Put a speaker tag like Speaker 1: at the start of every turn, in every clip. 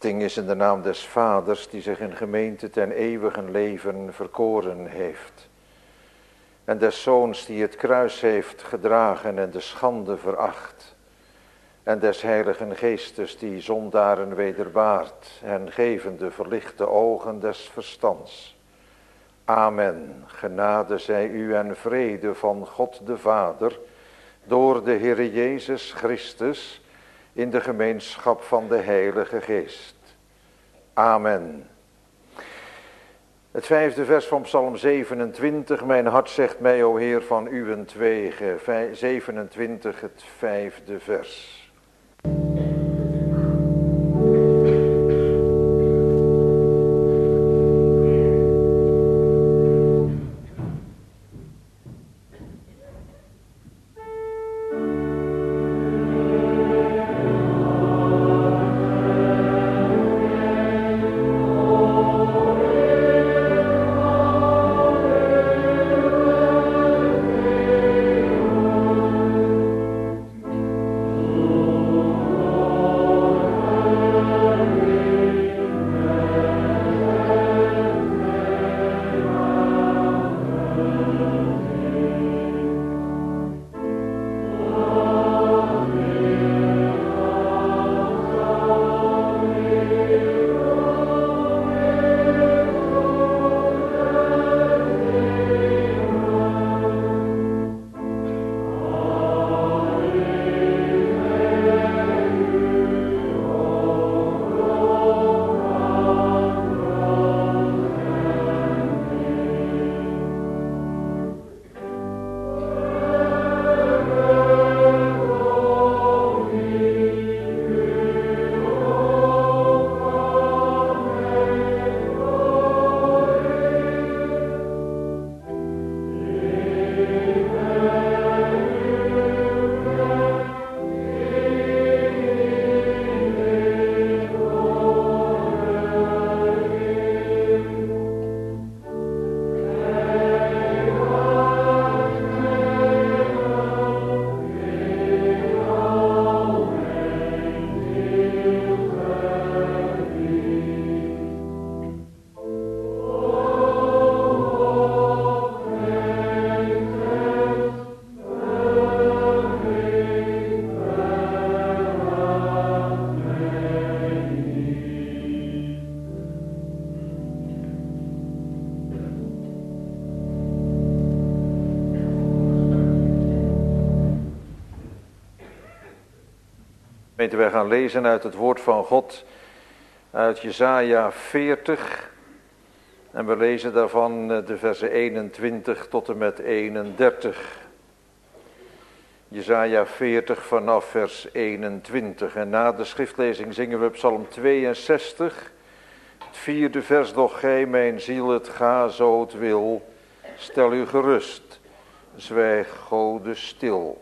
Speaker 1: toelichting is in de naam des Vaders, die zich in gemeente ten eeuwigen leven verkoren heeft. En des Zoons, die het kruis heeft gedragen en de schande veracht. En des Heiligen Geestes, die zondaren wederbaart en gevende verlichte ogen des verstands. Amen. Genade zij u en vrede van God de Vader, door de Heere Jezus Christus, in de gemeenschap van de Heilige Geest. Amen. Het 5e vers van Psalm 27. Mijn hart zegt mij, o Heer, van uwentwege. 27, het 5e vers. Wij gaan lezen uit het woord van God, uit Jesaja 40. En we lezen daarvan de versen 21 tot en met 31. Jesaja 40 vanaf vers 21. En na de schriftlezing zingen we Psalm 62. Het 4e vers, doch gij mijn ziel, het ga zo het wil. Stel u gerust, zwijg Gode stil.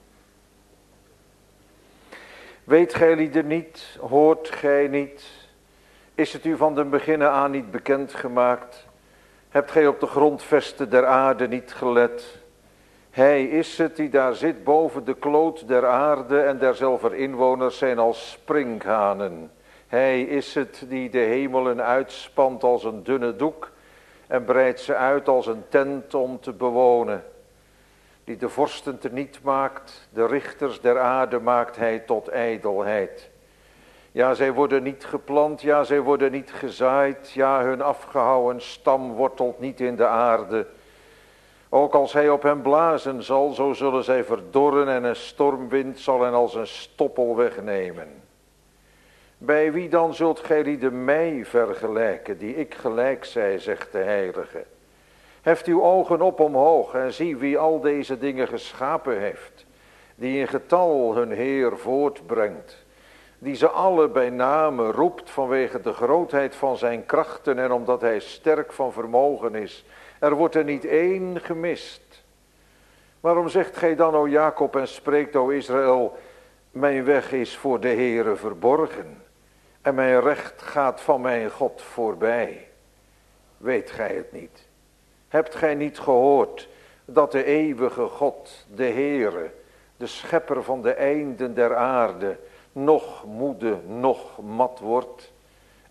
Speaker 1: Weet gij lieden niet, hoort gij niet, is het u van den beginnen aan niet bekend gemaakt? Hebt gij op de grondvesten der aarde niet gelet? Hij is het die daar zit boven de kloot der aarde en derzelver inwoners zijn als sprinkhanen. Hij is het die de hemelen uitspant als een dunne doek en breidt ze uit als een tent om te bewonen. Die de vorsten teniet maakt, de richters der aarde maakt hij tot ijdelheid. Ja, zij worden niet geplant, ja, zij worden niet gezaaid, ja, hun afgehouwen stam wortelt niet in de aarde. Ook als hij op hen blazen zal, zo zullen zij verdorren en een stormwind zal hen als een stoppel wegnemen. Bij wie dan zult gij lieden mij vergelijken, die ik gelijk zij, zegt de Heilige. Heft uw ogen op omhoog en zie wie al deze dingen geschapen heeft, die in getal hun Heer voortbrengt, die ze alle bij name roept vanwege de grootheid van zijn krachten en omdat hij sterk van vermogen is. Er wordt er niet één gemist. Waarom zegt gij dan, o Jacob, en spreekt, o Israël, mijn weg is voor de Heere verborgen en mijn recht gaat van mijn God voorbij? Weet gij het niet? Hebt gij niet gehoord dat de eeuwige God, de Heere, de schepper van de einden der aarde, noch moede, noch mat wordt?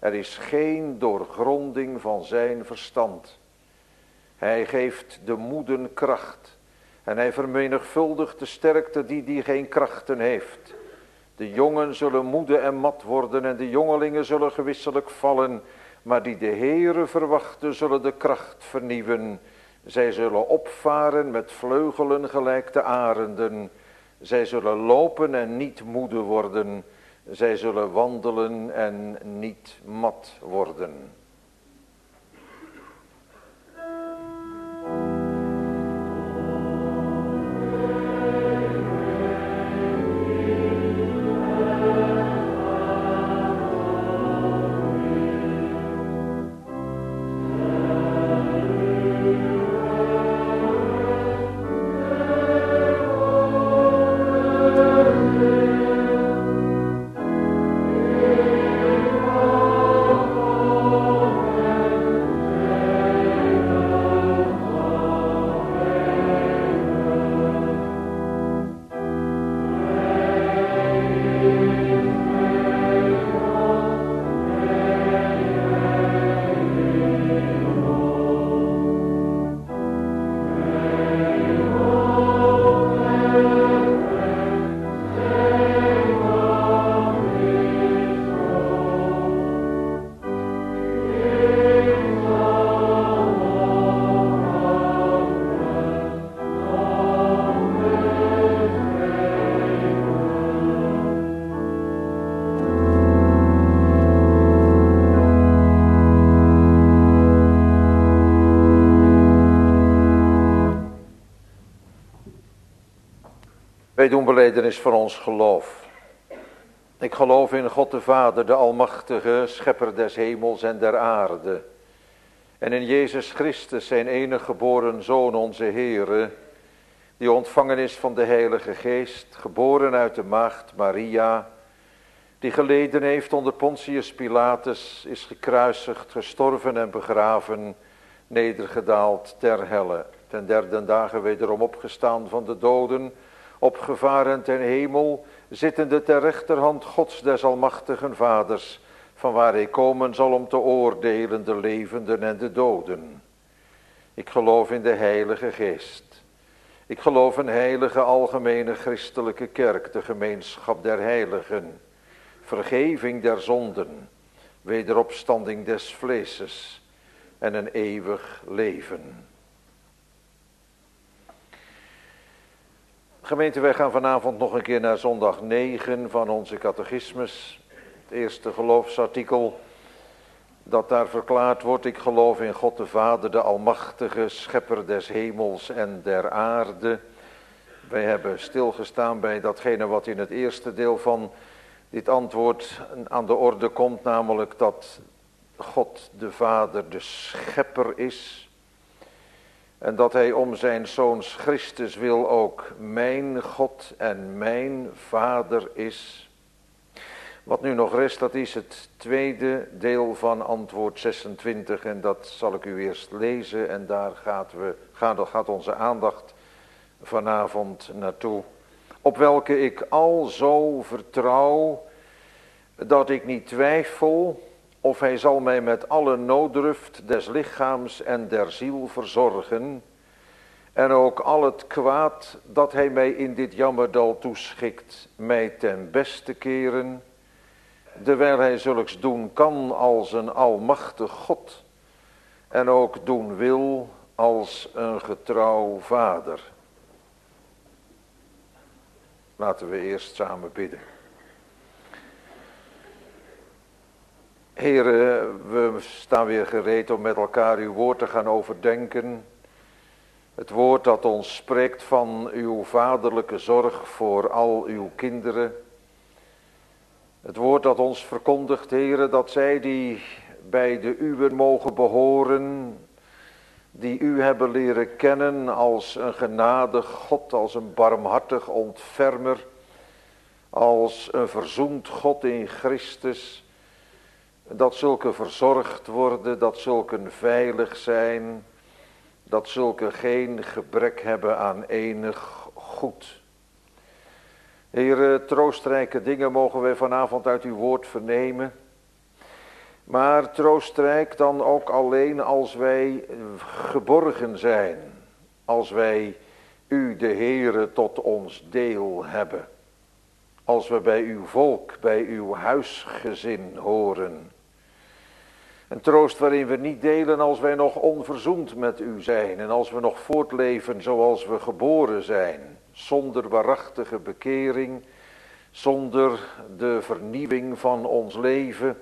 Speaker 1: Er is geen doorgronding van zijn verstand. Hij geeft de moeden kracht. En hij vermenigvuldigt de sterkte die geen krachten heeft. De jongen zullen moede en mat worden en de jongelingen zullen gewisselijk vallen. Maar die de Heere verwachten zullen de kracht vernieuwen. Zij zullen opvaren met vleugelen gelijk de arenden. Zij zullen lopen en niet moede worden. Zij zullen wandelen en niet mat worden. Wij doen belijdenis van ons geloof. Ik geloof in God de Vader, de Almachtige, Schepper des hemels en der aarde. En in Jezus Christus, zijn enige geboren Zoon, onze Heere, die ontvangen is van de Heilige Geest, geboren uit de maagd Maria, die geleden heeft onder Pontius Pilatus, is gekruisigd, gestorven en begraven, nedergedaald ter helle, ten derde dagen wederom opgestaan van de doden, opgevaren ten hemel, zittende ter rechterhand Gods des almachtigen Vaders, van waar hij komen zal om te oordelen de levenden en de doden. Ik geloof in de Heilige Geest. Ik geloof een heilige algemene christelijke kerk, de gemeenschap der heiligen, vergeving der zonden, wederopstanding des vleeses en een eeuwig leven. Gemeente, wij gaan vanavond nog een keer naar zondag 9 van onze catechismus. Het eerste geloofsartikel dat daar verklaard wordt: ik geloof in God de Vader, de Almachtige, Schepper des hemels en der aarde. Wij hebben stilgestaan bij datgene wat in het eerste deel van dit antwoord aan de orde komt, namelijk dat God de Vader de Schepper is. En dat hij om zijn Zoons Christus wil ook mijn God en mijn Vader is. Wat nu nog rest, dat is het tweede deel van antwoord 26. En dat zal ik u eerst lezen en daar gaat onze aandacht vanavond naartoe. Op welke ik al zo vertrouw, dat ik niet twijfel of hij zal mij met alle nooddruft des lichaams en der ziel verzorgen, en ook al het kwaad dat hij mij in dit jammerdal toeschikt, mij ten beste keren, dewijl hij zulks doen kan als een almachtig God, en ook doen wil als een getrouw vader. Laten we eerst samen bidden. Heere, we staan weer gereed om met elkaar uw woord te gaan overdenken. Het woord dat ons spreekt van uw vaderlijke zorg voor al uw kinderen. Het woord dat ons verkondigt, Heere, dat zij die bij de uwen mogen behoren, die u hebben leren kennen als een genadig God, als een barmhartig ontfermer, als een verzoend God in Christus, dat zulke verzorgd worden, dat zulken veilig zijn, dat zulke geen gebrek hebben aan enig goed. Heere, troostrijke dingen mogen wij vanavond uit uw woord vernemen. Maar troostrijk dan ook alleen als wij geborgen zijn. Als wij u de Heere tot ons deel hebben. Als we bij uw volk, bij uw huisgezin horen. Een troost waarin we niet delen als wij nog onverzoend met u zijn. En als we nog voortleven zoals we geboren zijn. Zonder waarachtige bekering. Zonder de vernieuwing van ons leven.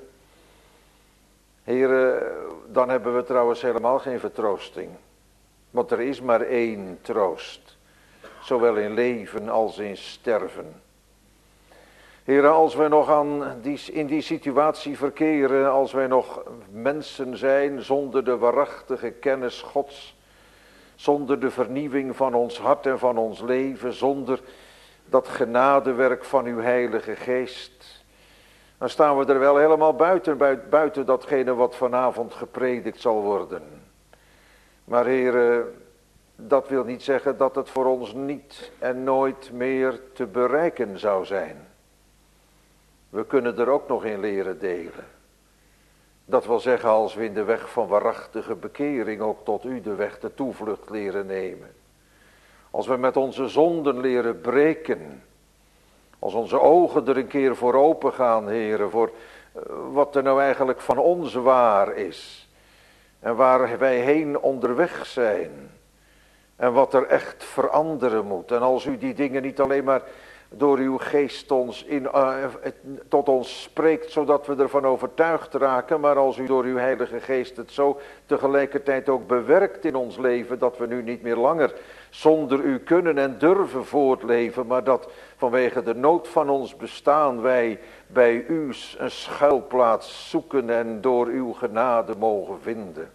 Speaker 1: Heren, dan hebben we trouwens helemaal geen vertroosting. Want er is maar één troost. Zowel in leven als in sterven. Heren, als wij nog in die situatie verkeren, als wij nog mensen zijn zonder de waarachtige kennis Gods, zonder de vernieuwing van ons hart en van ons leven, zonder dat genadewerk van uw Heilige Geest, dan staan we er wel helemaal buiten datgene wat vanavond gepredikt zal worden. Maar heren, dat wil niet zeggen dat het voor ons niet en nooit meer te bereiken zou zijn. We kunnen er ook nog in leren delen. Dat wil zeggen als we in de weg van waarachtige bekering ook tot u de weg de toevlucht leren nemen. Als we met onze zonden leren breken. Als onze ogen er een keer voor open gaan, heren, voor wat er nou eigenlijk van ons waar is. En waar wij heen onderweg zijn. En wat er echt veranderen moet. En als u die dingen niet alleen maar door uw geest tot ons spreekt, zodat we ervan overtuigd raken. Maar als u door uw Heilige Geest het zo tegelijkertijd ook bewerkt in ons leven, dat we nu niet meer langer zonder u kunnen en durven voortleven. Maar dat vanwege de nood van ons bestaan wij bij u een schuilplaats zoeken en door uw genade mogen vinden.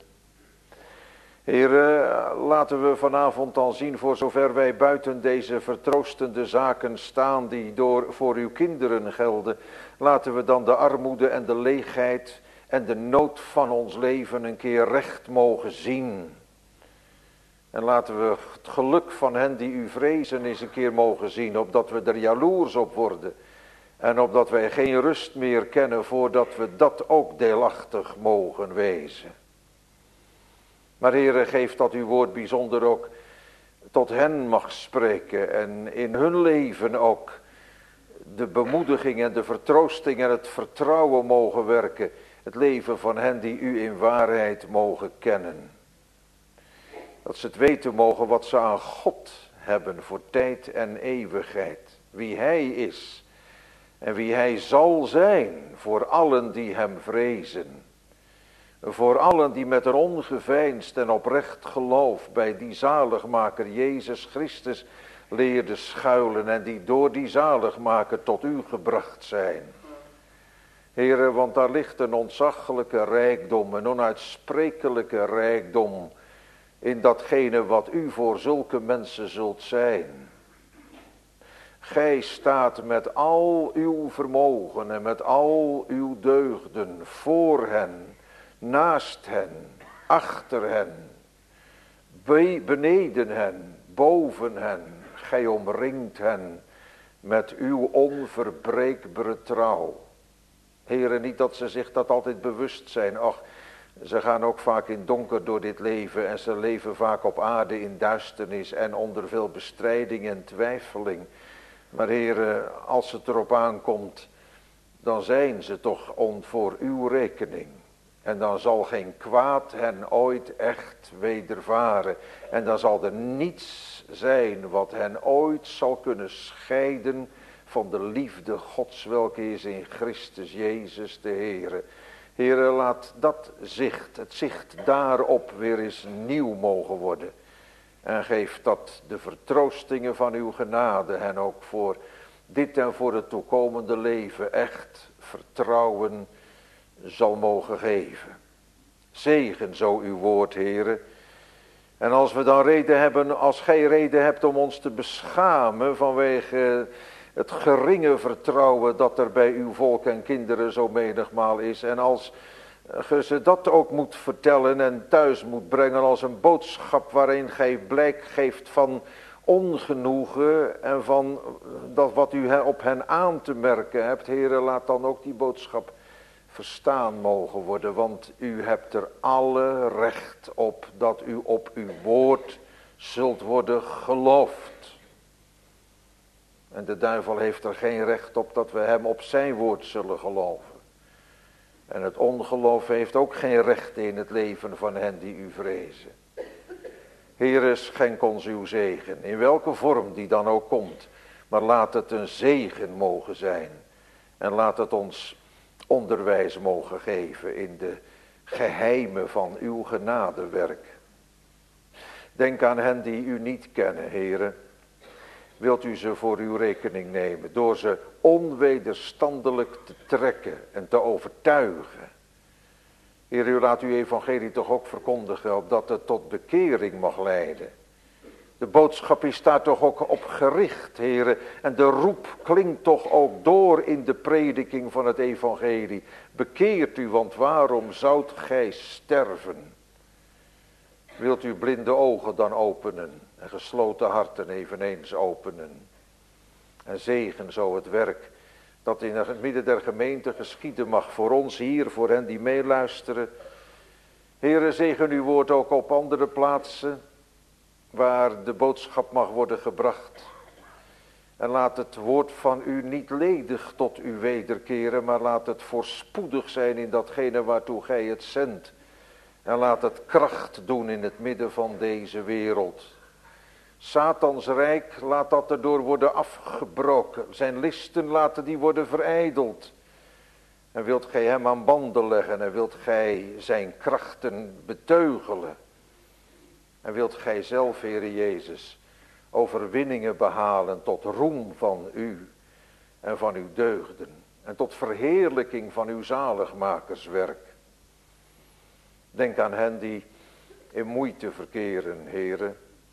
Speaker 1: Heere, laten we vanavond dan zien, voor zover wij buiten deze vertroostende zaken staan die voor uw kinderen gelden, laten we dan de armoede en de leegheid en de nood van ons leven een keer recht mogen zien. En laten we het geluk van hen die u vrezen eens een keer mogen zien, opdat we er jaloers op worden. En opdat wij geen rust meer kennen voordat we dat ook deelachtig mogen wezen. Maar Heere, geef dat uw woord bijzonder ook tot hen mag spreken en in hun leven ook de bemoediging en de vertroosting en het vertrouwen mogen werken. Het leven van hen die u in waarheid mogen kennen. Dat ze het weten mogen wat ze aan God hebben voor tijd en eeuwigheid. Wie hij is en wie hij zal zijn voor allen die hem vrezen. Voor allen die met een ongeveinsd en oprecht geloof bij die zaligmaker Jezus Christus leerden schuilen en die door die zaligmaker tot u gebracht zijn. Heere, want daar ligt een ontzaglijke rijkdom, een onuitsprekelijke rijkdom in datgene wat u voor zulke mensen zult zijn. Gij staat met al uw vermogen en met al uw deugden voor hen, naast hen, achter hen, beneden hen, boven hen. Gij omringt hen met uw onverbreekbare trouw. Heren, niet dat ze zich dat altijd bewust zijn. Ach, ze gaan ook vaak in donker door dit leven en ze leven vaak op aarde in duisternis en onder veel bestrijding en twijfeling. Maar heren, als het erop aankomt, dan zijn ze toch voor uw rekening. En dan zal geen kwaad hen ooit echt wedervaren. En dan zal er niets zijn wat hen ooit zal kunnen scheiden van de liefde Gods, welke is in Christus Jezus de Heere. Heere, laat dat zicht, het zicht daarop weer eens nieuw mogen worden. En geef dat de vertroostingen van uw genade hen ook voor dit en voor het toekomende leven echt vertrouwen zal mogen geven. Zegen zo uw woord, Heere. En als we dan reden hebben, als gij reden hebt om ons te beschamen vanwege het geringe vertrouwen dat er bij uw volk en kinderen zo menigmaal is. En als ge ze dat ook moet vertellen en thuis moet brengen als een boodschap waarin gij blijk geeft van ongenoegen en van dat wat u op hen aan te merken hebt. Heere, laat dan ook die boodschap verstaan mogen worden. Want u hebt er alle recht op dat u op uw woord zult worden geloofd. En de duivel heeft er geen recht op dat we hem op zijn woord zullen geloven. En het ongeloof heeft ook geen recht in het leven van hen die u vrezen. Heere, schenk ons uw zegen, in welke vorm die dan ook komt. Maar laat het een zegen mogen zijn. En laat het ons onderwijs mogen geven in de geheimen van uw genadewerk. Denk aan hen die u niet kennen, Heere. Wilt u ze voor uw rekening nemen door ze onwederstandelijk te trekken en te overtuigen. Heer, u laat uw evangelie toch ook verkondigen, opdat het tot bekering mag leiden. De boodschap is daar toch ook op gericht, Heer. En de roep klinkt toch ook door in de prediking van het evangelie. Bekeert u, want waarom zoudt gij sterven? Wilt u blinde ogen dan openen en gesloten harten eveneens openen. En zegen zo het werk dat in het midden der gemeente geschieden mag voor ons hier, voor hen die meeluisteren. Heere, zegen uw woord ook op andere plaatsen waar de boodschap mag worden gebracht. En laat het woord van u niet ledig tot u wederkeren, maar laat het voorspoedig zijn in datgene waartoe gij het zendt. En laat het kracht doen in het midden van deze wereld. Satans rijk, laat dat erdoor worden afgebroken. Zijn listen laten die worden verijdeld. En wilt gij hem aan banden leggen en wilt gij zijn krachten beteugelen. En wilt gij zelf, Heere Jezus, overwinningen behalen tot roem van u en van uw deugden. En tot verheerlijking van uw zaligmakerswerk. Denk aan hen die in moeite verkeren, Heere.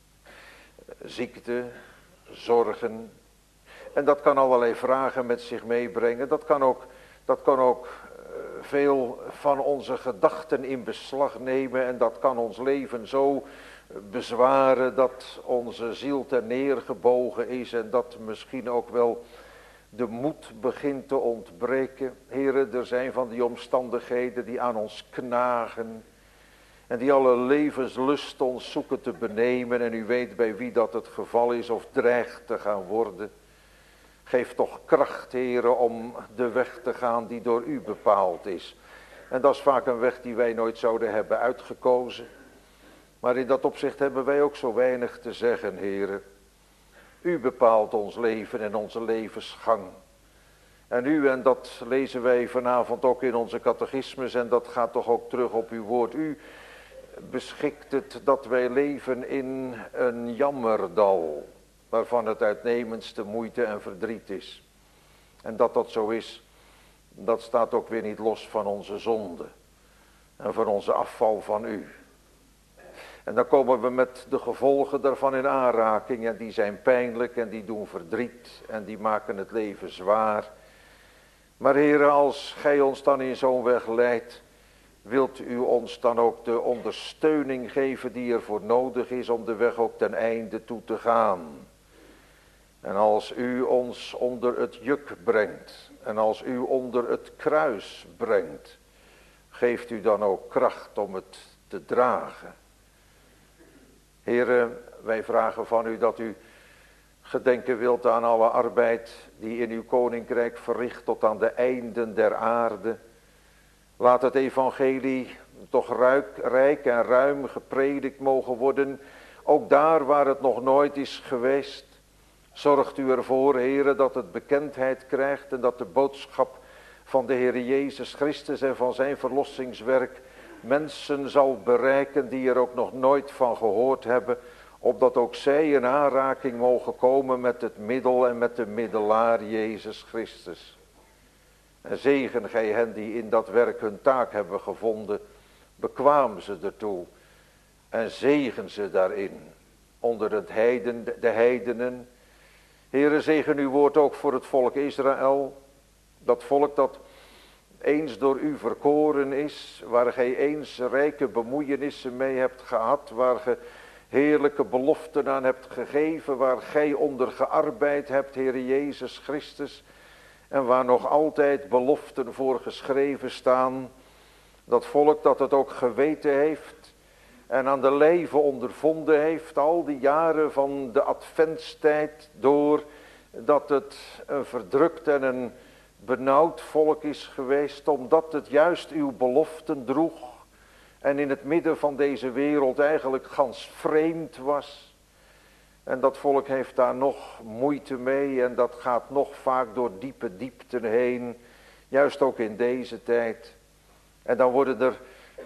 Speaker 1: Ziekte, zorgen. En dat kan allerlei vragen met zich meebrengen. Dat kan ook veel van onze gedachten in beslag nemen. En dat kan ons leven zo bezwaren dat onze ziel ter neergebogen is. En dat misschien ook wel de moed begint te ontbreken. Heere, er zijn van die omstandigheden die aan ons knagen. En die alle levenslust ons zoeken te benemen. En u weet bij wie dat het geval is of dreigt te gaan worden. Geef toch kracht, Heere, om de weg te gaan die door u bepaald is. En dat is vaak een weg die wij nooit zouden hebben uitgekozen. Maar in dat opzicht hebben wij ook zo weinig te zeggen, Heere. U bepaalt ons leven en onze levensgang. En u, en dat lezen wij vanavond ook in onze catechismus, en dat gaat toch ook terug op uw woord. U beschikt het dat wij leven in een jammerdal, waarvan het uitnemendste moeite en verdriet is. En dat dat zo is, dat staat ook weer niet los van onze zonde en van onze afval van u. En dan komen we met de gevolgen daarvan in aanraking, en die zijn pijnlijk en die doen verdriet en die maken het leven zwaar. Maar Heere, als gij ons dan in zo'n weg leidt, wilt u ons dan ook de ondersteuning geven die ervoor nodig is om de weg ook ten einde toe te gaan. En als u ons onder het juk brengt en als u onder het kruis brengt, geeft u dan ook kracht om het te dragen. Heere, wij vragen van u dat u gedenken wilt aan alle arbeid die in uw koninkrijk verricht tot aan de einden der aarde. Laat het evangelie toch rijk en ruim gepredikt mogen worden, ook daar waar het nog nooit is geweest. Zorgt u ervoor, Heere, dat het bekendheid krijgt en dat de boodschap van de Heere Jezus Christus en van zijn verlossingswerk mensen zal bereiken die er ook nog nooit van gehoord hebben, opdat ook zij in aanraking mogen komen met het middel en met de middelaar Jezus Christus. En zegen gij hen die in dat werk hun taak hebben gevonden, bekwaam ze ertoe en zegen ze daarin onder de heidenen. Heere, zegen uw woord ook voor het volk Israël, dat volk dat eens door u verkoren is, waar gij eens rijke bemoeienissen mee hebt gehad, waar ge heerlijke beloften aan hebt gegeven, waar gij onder gearbeid hebt, Heere Jezus Christus. en waar nog altijd beloften voor geschreven staan. Dat volk dat het ook geweten heeft en aan de lijve ondervonden heeft, al die jaren van de adventstijd door, dat het een verdrukt en een benauwd volk is geweest, omdat het juist uw beloften droeg en in het midden van deze wereld eigenlijk gans vreemd was. En dat volk heeft daar nog moeite mee en dat gaat nog vaak door diepe diepten heen, juist ook in deze tijd. En dan worden er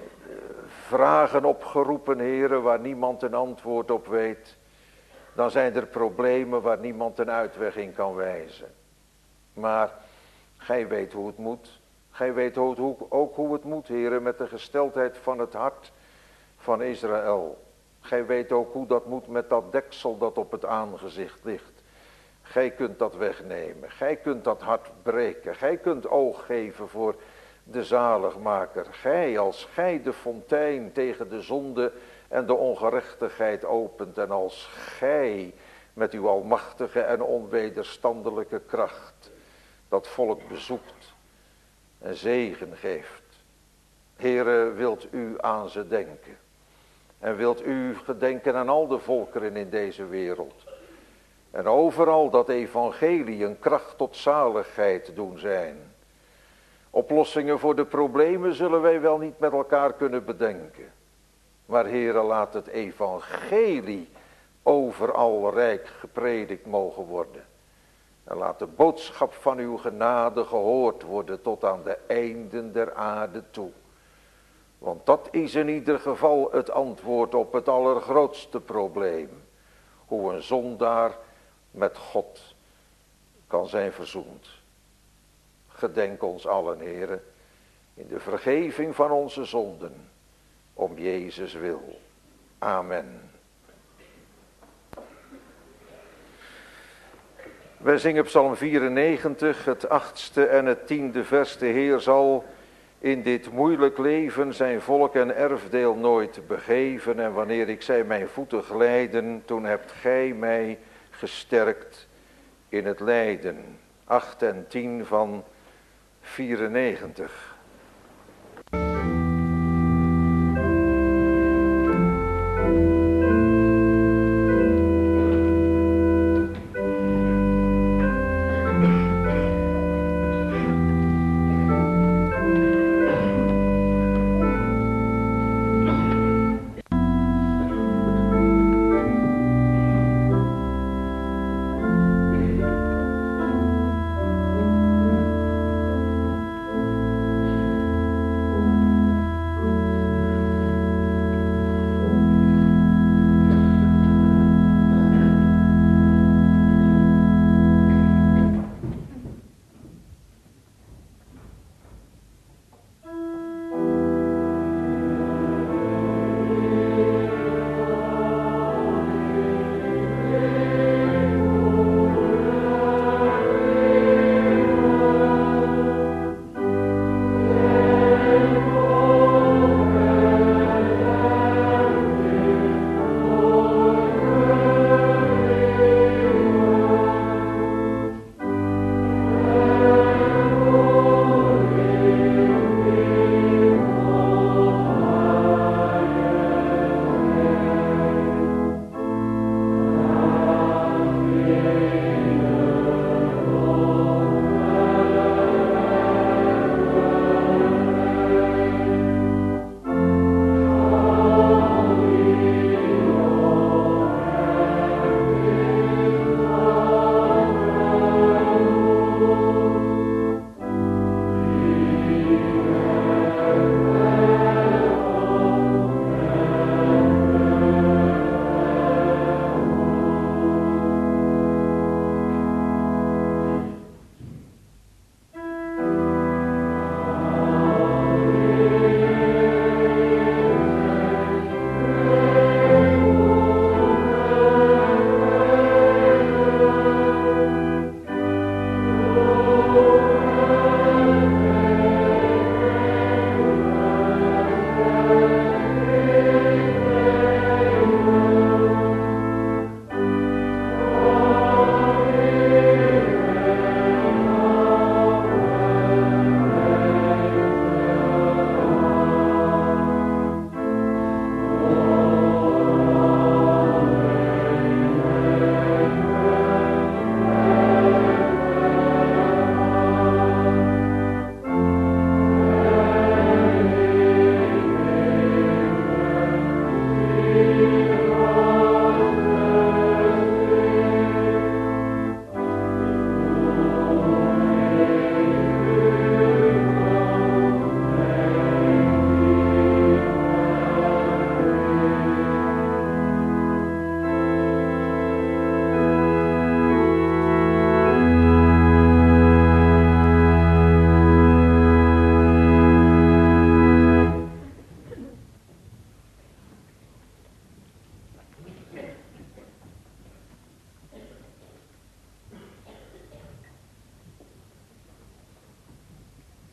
Speaker 1: vragen opgeroepen, heren, waar niemand een antwoord op weet. Dan zijn er problemen waar niemand een uitweg in kan wijzen. Maar gij weet hoe het moet. Gij weet ook hoe het moet, heren, met de gesteldheid van het hart van Israël. Gij weet ook hoe dat moet met dat deksel dat op het aangezicht ligt. Gij kunt dat wegnemen. Gij kunt dat hart breken. Gij kunt oog geven voor de zaligmaker. Gij, als gij de fontein tegen de zonde en de ongerechtigheid opent. En als gij met uw almachtige en onwederstandelijke kracht dat volk bezoekt en zegen geeft. Heere, wilt u aan ze denken. En wilt u gedenken aan al de volkeren in deze wereld. En overal dat evangelie een kracht tot zaligheid doen zijn. Oplossingen voor de problemen zullen wij wel niet met elkaar kunnen bedenken. Maar Heere, laat het evangelie overal rijk gepredikt mogen worden. En laat de boodschap van uw genade gehoord worden tot aan de einden der aarde toe. Want dat is in ieder geval het antwoord op het allergrootste probleem. Hoe een zondaar met God kan zijn verzoend. Gedenk ons allen, Heere, in de vergeving van onze zonden, om Jezus wil. Amen. Wij zingen Psalm 94, het 8e en het 10e vers. De Heer zal in dit moeilijk leven zijn volk en erfdeel nooit begeven. En wanneer ik zei mijn voeten glijden, toen hebt gij mij gesterkt in het lijden. 8 en 10 van 94.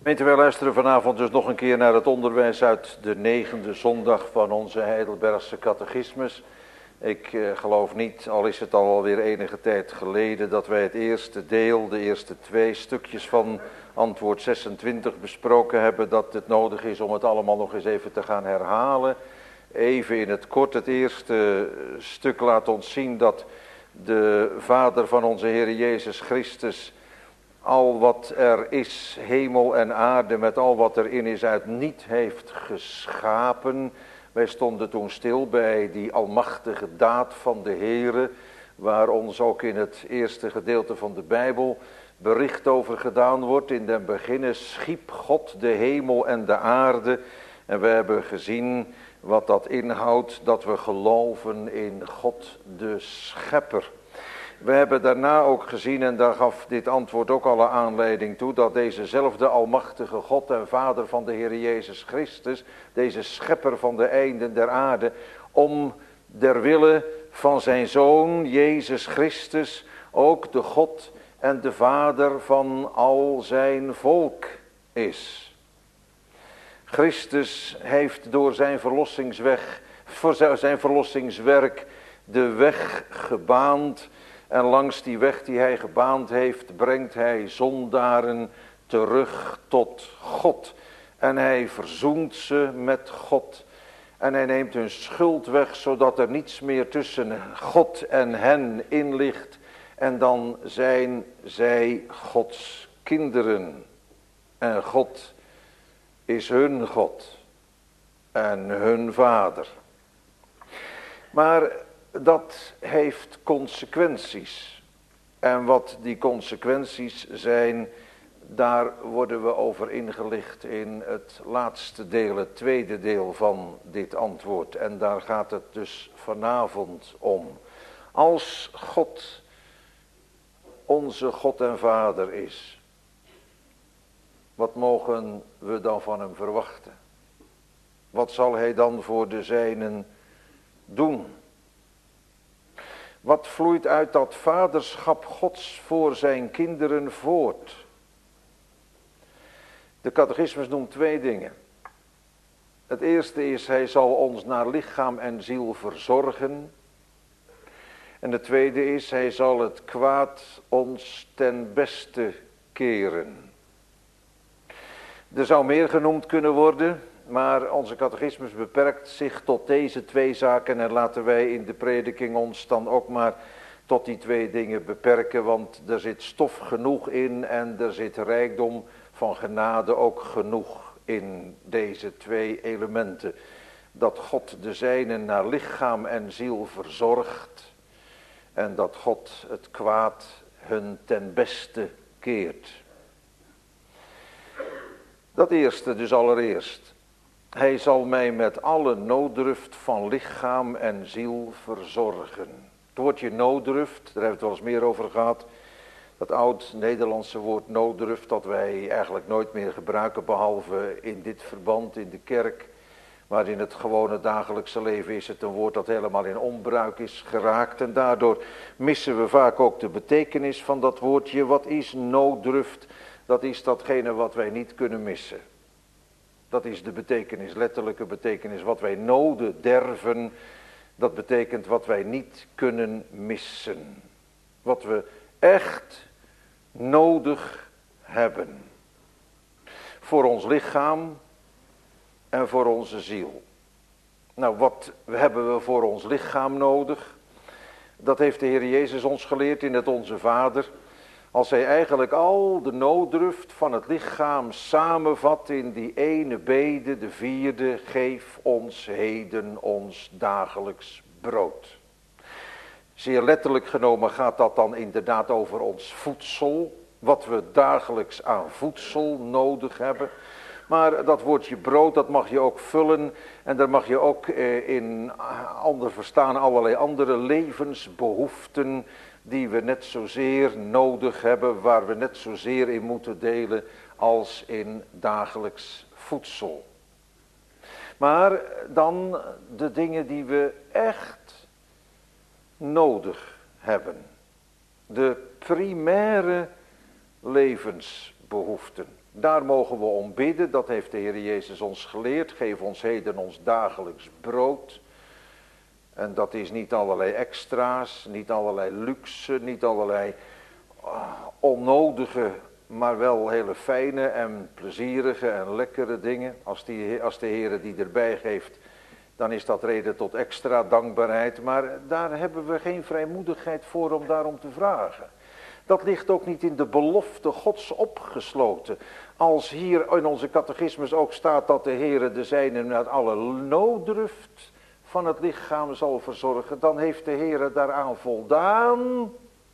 Speaker 1: Wij luisteren vanavond dus nog een keer naar het onderwijs uit de 9e zondag van onze Heidelbergse catechismus. Ik geloof niet, al is het alweer enige tijd geleden, dat wij het eerste deel, de eerste 2 stukjes van antwoord 26 besproken hebben, dat het nodig is om het allemaal nog eens even te gaan herhalen. Even in het kort, het eerste stuk laat ons zien dat de Vader van onze Heer Jezus Christus al wat er is, hemel en aarde, met al wat erin is, uit niet heeft geschapen. Wij stonden toen stil bij die almachtige daad van de Heere, waar ons ook in het eerste gedeelte van de Bijbel bericht over gedaan wordt. In den beginne schiep God de hemel en de aarde. En we hebben gezien wat dat inhoudt, dat we geloven in God de Schepper. We hebben daarna ook gezien, en daar gaf dit antwoord ook alle aanleiding toe, dat dezezelfde almachtige God en Vader van de Heer Jezus Christus, deze schepper van de einden der aarde, om der wille van zijn Zoon Jezus Christus ook de God en de Vader van al zijn volk is. Christus heeft door zijn verlossingswerk de weg gebaand. En langs die weg die hij gebaand heeft, brengt hij zondaren terug tot God. En hij verzoent ze met God. En hij neemt hun schuld weg, zodat er niets meer tussen God en hen in ligt. En dan zijn zij Gods kinderen. En God is hun God. En hun Vader. Maar dat heeft consequenties. En wat die consequenties zijn, daar worden we over ingelicht in het laatste deel, het tweede deel van dit antwoord. En daar gaat het dus vanavond om. Als God onze God en Vader is, wat mogen we dan van hem verwachten? Wat zal hij dan voor de zijnen doen? Wat vloeit uit dat vaderschap Gods voor zijn kinderen voort? De catechismus noemt 2 dingen. Het eerste is, hij zal ons naar lichaam en ziel verzorgen. En het tweede is, hij zal het kwaad ons ten beste keren. Er zou meer genoemd kunnen worden, maar onze catechismus beperkt zich tot deze 2 zaken en laten wij in de prediking ons dan ook maar tot die 2 dingen beperken, want er zit stof genoeg in en er zit rijkdom van genade ook genoeg in deze 2 elementen. Dat God de zijnen naar lichaam en ziel verzorgt en dat God het kwaad hun ten beste keert. Dat eerste dus allereerst. Hij zal mij met alle nooddruft van lichaam en ziel verzorgen. Het woordje nooddruft, daar hebben we het wel eens meer over gehad. Dat oud-Nederlandse woord nooddruft, dat wij eigenlijk nooit meer gebruiken, behalve in dit verband in de kerk. Maar in het gewone dagelijkse leven is het een woord dat helemaal in onbruik is geraakt. En daardoor missen we vaak ook de betekenis van dat woordje. Wat is nooddruft? Dat is datgene wat wij niet kunnen missen. Dat is de betekenis, letterlijke betekenis. Wat wij noden derven, dat betekent wat wij niet kunnen missen. Wat we echt nodig hebben. Voor ons lichaam en voor onze ziel. Nou, wat hebben we voor ons lichaam nodig? Dat heeft de Heer Jezus ons geleerd in het Onze Vader. Als hij eigenlijk al de nooddruft van het lichaam samenvat in die ene bede, de 4e, geef ons heden ons dagelijks brood. Zeer letterlijk genomen gaat dat dan inderdaad over ons voedsel, wat we dagelijks aan voedsel nodig hebben. Maar dat woordje brood, dat mag je ook vullen en daar mag je ook in ander verstaan allerlei andere levensbehoeften die we net zozeer nodig hebben, waar we net zozeer in moeten delen als in dagelijks voedsel. Maar dan de dingen die we echt nodig hebben. De primaire levensbehoeften. Daar mogen we om bidden, dat heeft de Heer Jezus ons geleerd. Geef ons heden ons dagelijks brood. En dat is niet allerlei extra's, niet allerlei luxe, niet allerlei onnodige, maar wel hele fijne en plezierige en lekkere dingen. Als de Heer die erbij geeft, dan is dat reden tot extra dankbaarheid. Maar daar hebben we geen vrijmoedigheid voor om daarom te vragen. Dat ligt ook niet in de belofte Gods opgesloten. Als hier in onze catechismus ook staat dat de Heer de zijnen met alle nooddruft van het lichaam zal verzorgen, dan heeft de Heer daaraan voldaan.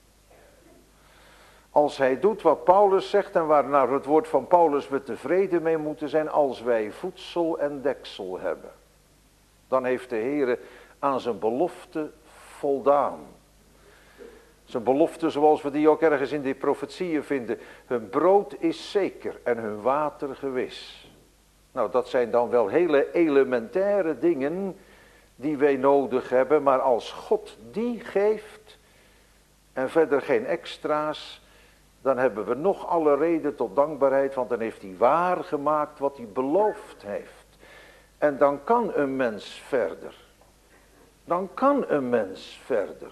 Speaker 1: Als hij doet wat Paulus zegt en waar naar het woord van Paulus we tevreden mee moeten zijn, als wij voedsel en deksel hebben. Dan heeft de Heer aan zijn belofte voldaan. Zijn belofte zoals we die ook ergens in die profetieën vinden. Hun brood is zeker en hun water gewis. Nou, dat zijn dan wel hele elementaire dingen die wij nodig hebben. Maar als God die geeft en verder geen extra's, dan hebben we nog alle reden tot dankbaarheid. Want dan heeft hij waargemaakt wat hij beloofd heeft. En dan kan een mens verder. Dan kan een mens verder.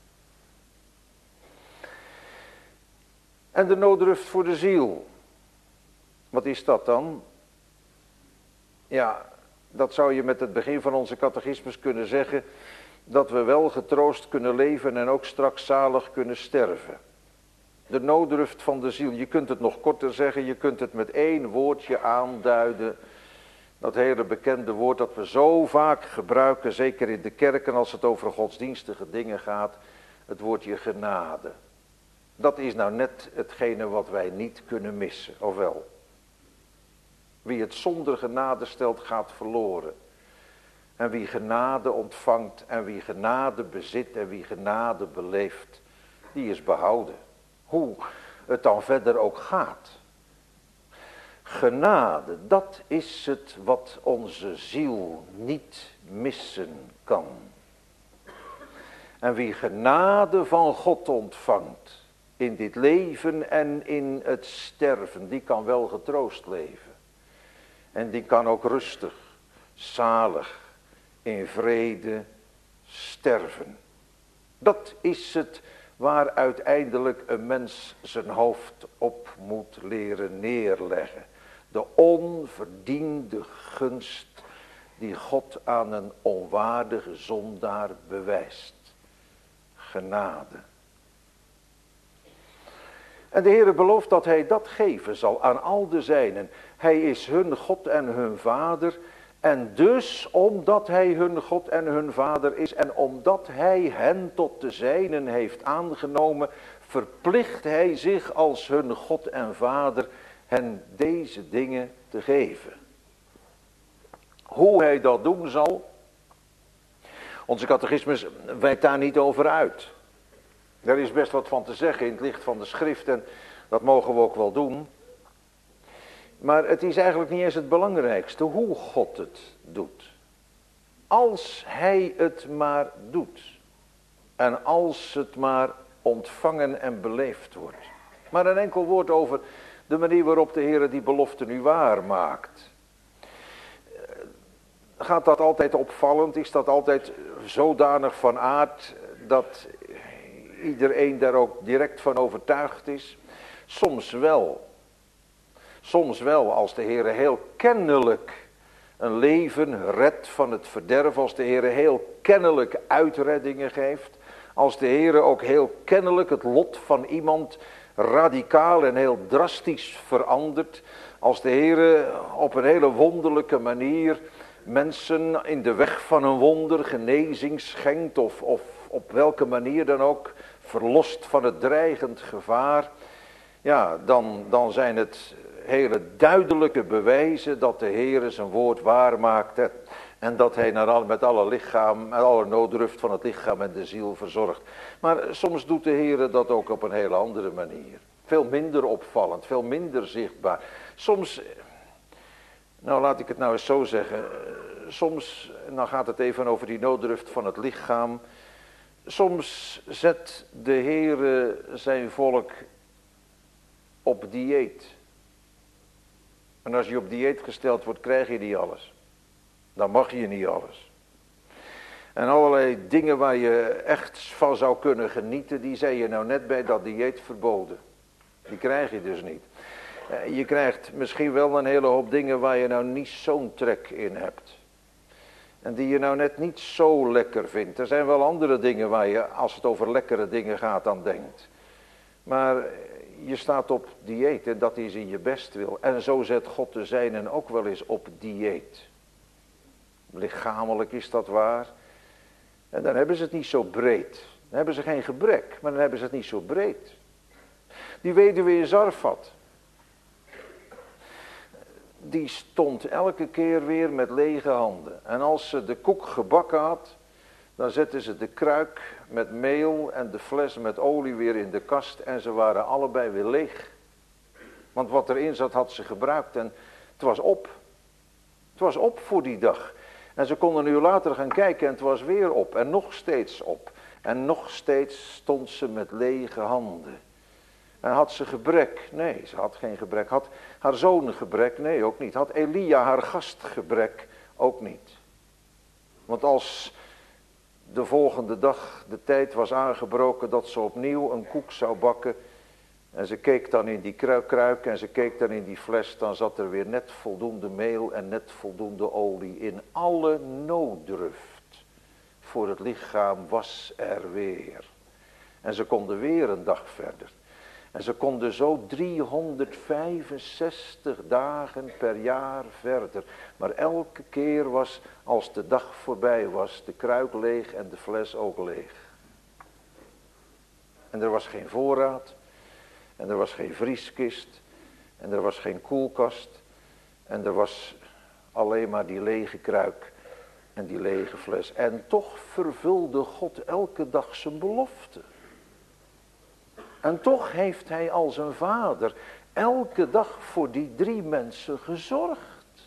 Speaker 1: En de nooddruft voor de ziel. Wat is dat dan? Ja, dat zou je met het begin van onze catechismus kunnen zeggen. Dat we wel getroost kunnen leven en ook straks zalig kunnen sterven. De nooddruft van de ziel. Je kunt het nog korter zeggen. Je kunt het met één woordje aanduiden. Dat hele bekende woord dat we zo vaak gebruiken. Zeker in de kerken als het over godsdienstige dingen gaat. Het woordje genade. Dat is nou net hetgene wat wij niet kunnen missen, of wel? Wie het zonder genade stelt, gaat verloren. En wie genade ontvangt en wie genade bezit en wie genade beleeft, die is behouden. Hoe het dan verder ook gaat. Genade, dat is het wat onze ziel niet missen kan. En wie genade van God ontvangt, in dit leven en in het sterven, die kan wel getroost leven. En die kan ook rustig, zalig, in vrede sterven. Dat is het waar uiteindelijk een mens zijn hoofd op moet leren neerleggen. De onverdiende gunst die God aan een onwaardige zondaar bewijst. Genade. En de Heere belooft dat hij dat geven zal aan al de zijnen. Hij is hun God en hun Vader. En dus omdat hij hun God en hun Vader is en omdat hij hen tot de zijnen heeft aangenomen, verplicht hij zich als hun God en Vader hen deze dingen te geven. Hoe hij dat doen zal, onze catechismus wijdt daar niet over uit. Daar is best wat van te zeggen in het licht van de schrift en dat mogen we ook wel doen. Maar het is eigenlijk niet eens het belangrijkste hoe God het doet. Als hij het maar doet. En als het maar ontvangen en beleefd wordt. Maar een enkel woord over de manier waarop de Heer die belofte nu waar maakt. Gaat dat altijd opvallend? Is dat altijd zodanig van aard dat iedereen daar ook direct van overtuigd is? Soms wel. Soms wel, als de Heer heel kennelijk een leven redt van het verderf. Als de Heer heel kennelijk uitreddingen geeft. Als de Heer ook heel kennelijk het lot van iemand radicaal en heel drastisch verandert. Als de Heer op een hele wonderlijke manier mensen in de weg van een wonder genezing schenkt. Of op welke manier dan ook verlost van het dreigend gevaar. Ja, dan zijn het hele duidelijke bewijzen dat de Heer zijn woord waar maakt. En dat hij met alle nooddruft van het lichaam en de ziel verzorgt. Maar soms doet de Heer dat ook op een hele andere manier. Veel minder opvallend, veel minder zichtbaar. Soms, nou laat ik het nou eens zo zeggen. Soms, dan gaat het even over die nooddruft van het lichaam. Soms zet de Heer zijn volk op dieet. En als je op dieet gesteld wordt, krijg je niet alles. Dan mag je niet alles. En allerlei dingen waar je echt van zou kunnen genieten, die zijn je nou net bij dat dieet verboden. Die krijg je dus niet. Je krijgt misschien wel een hele hoop dingen waar je nou niet zo'n trek in hebt. En die je nou net niet zo lekker vindt. Er zijn wel andere dingen waar je, als het over lekkere dingen gaat, aan denkt. Maar je staat op dieet en dat is in je bestwil. En zo zet God de zijnen ook wel eens op dieet. Lichamelijk is dat waar. En dan hebben ze het niet zo breed. Dan hebben ze geen gebrek, maar dan hebben ze het niet zo breed. Die weduwe in Zarfat. Die stond elke keer weer met lege handen. En als ze de koek gebakken had, dan zette ze de kruik met meel en de fles met olie weer in de kast. En ze waren allebei weer leeg. Want wat erin zat had ze gebruikt en het was op. Het was op voor die dag. En ze konden een uur later gaan kijken en het was weer op. En nog steeds op. En nog steeds stond ze met lege handen. En had ze gebrek? Nee, ze had geen gebrek. Had haar zoon gebrek? Nee, ook niet. Had Elia haar gast gebrek? Ook niet. Want als de volgende dag de tijd was aangebroken dat ze opnieuw een koek zou bakken. En ze keek dan in die kruik en ze keek dan in die fles. Dan zat er weer net voldoende meel en net voldoende olie in. Alle nooddruft voor het lichaam was er weer. En ze konden weer een dag verder. En ze konden zo 365 dagen per jaar verder. Maar elke keer was, als de dag voorbij was, de kruik leeg en de fles ook leeg. En er was geen voorraad. En er was geen vrieskist. En er was geen koelkast. En er was alleen maar die lege kruik en die lege fles. En toch vervulde God elke dag zijn belofte. En toch heeft hij als een vader elke dag voor die 3 mensen gezorgd.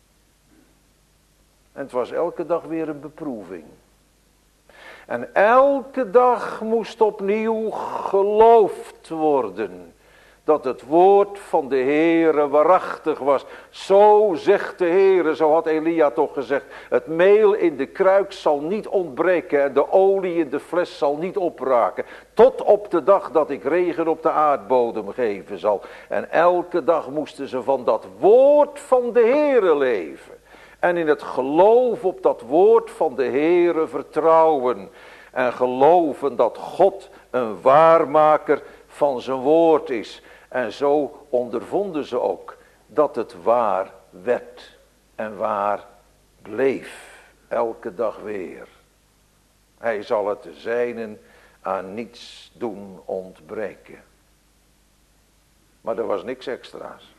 Speaker 1: En het was elke dag weer een beproeving. En elke dag moest opnieuw geloofd worden dat het woord van de Heere waarachtig was. Zo zegt de Heere, zo had Elia toch gezegd. Het meel in de kruik zal niet ontbreken en de olie in de fles zal niet opraken. Tot op de dag dat ik regen op de aardbodem geven zal. En elke dag moesten ze van dat woord van de Heere leven. En in het geloof op dat woord van de Heere vertrouwen. En geloven dat God een waarmaker van zijn woord is. En zo ondervonden ze ook dat het waar werd en waar bleef. Elke dag weer. Hij zal het de zijnen aan niets doen ontbreken. Maar er was niks extra's.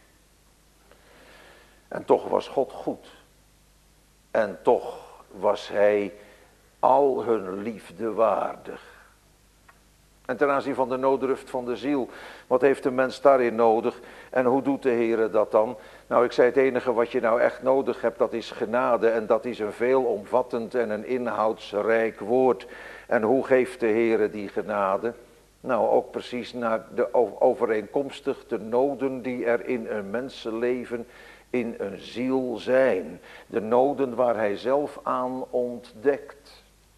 Speaker 1: En toch was God goed. En toch was hij al hun liefde waardig. En ten aanzien van de nooddruft van de ziel, wat heeft de mens daarin nodig? En hoe doet de Heere dat dan? Nou, ik zei het enige wat je nou echt nodig hebt, dat is genade. En dat is een veelomvattend en een inhoudsrijk woord. En hoe geeft de Heere die genade? Nou, ook precies naar overeenkomstig de noden die er in een mensenleven, in een ziel zijn. De noden waar hij zelf aan ontdekt.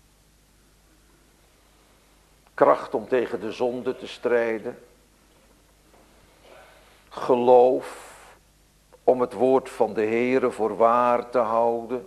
Speaker 1: Kracht om tegen de zonde te strijden. Geloof om het woord van de Heere voor waar te houden.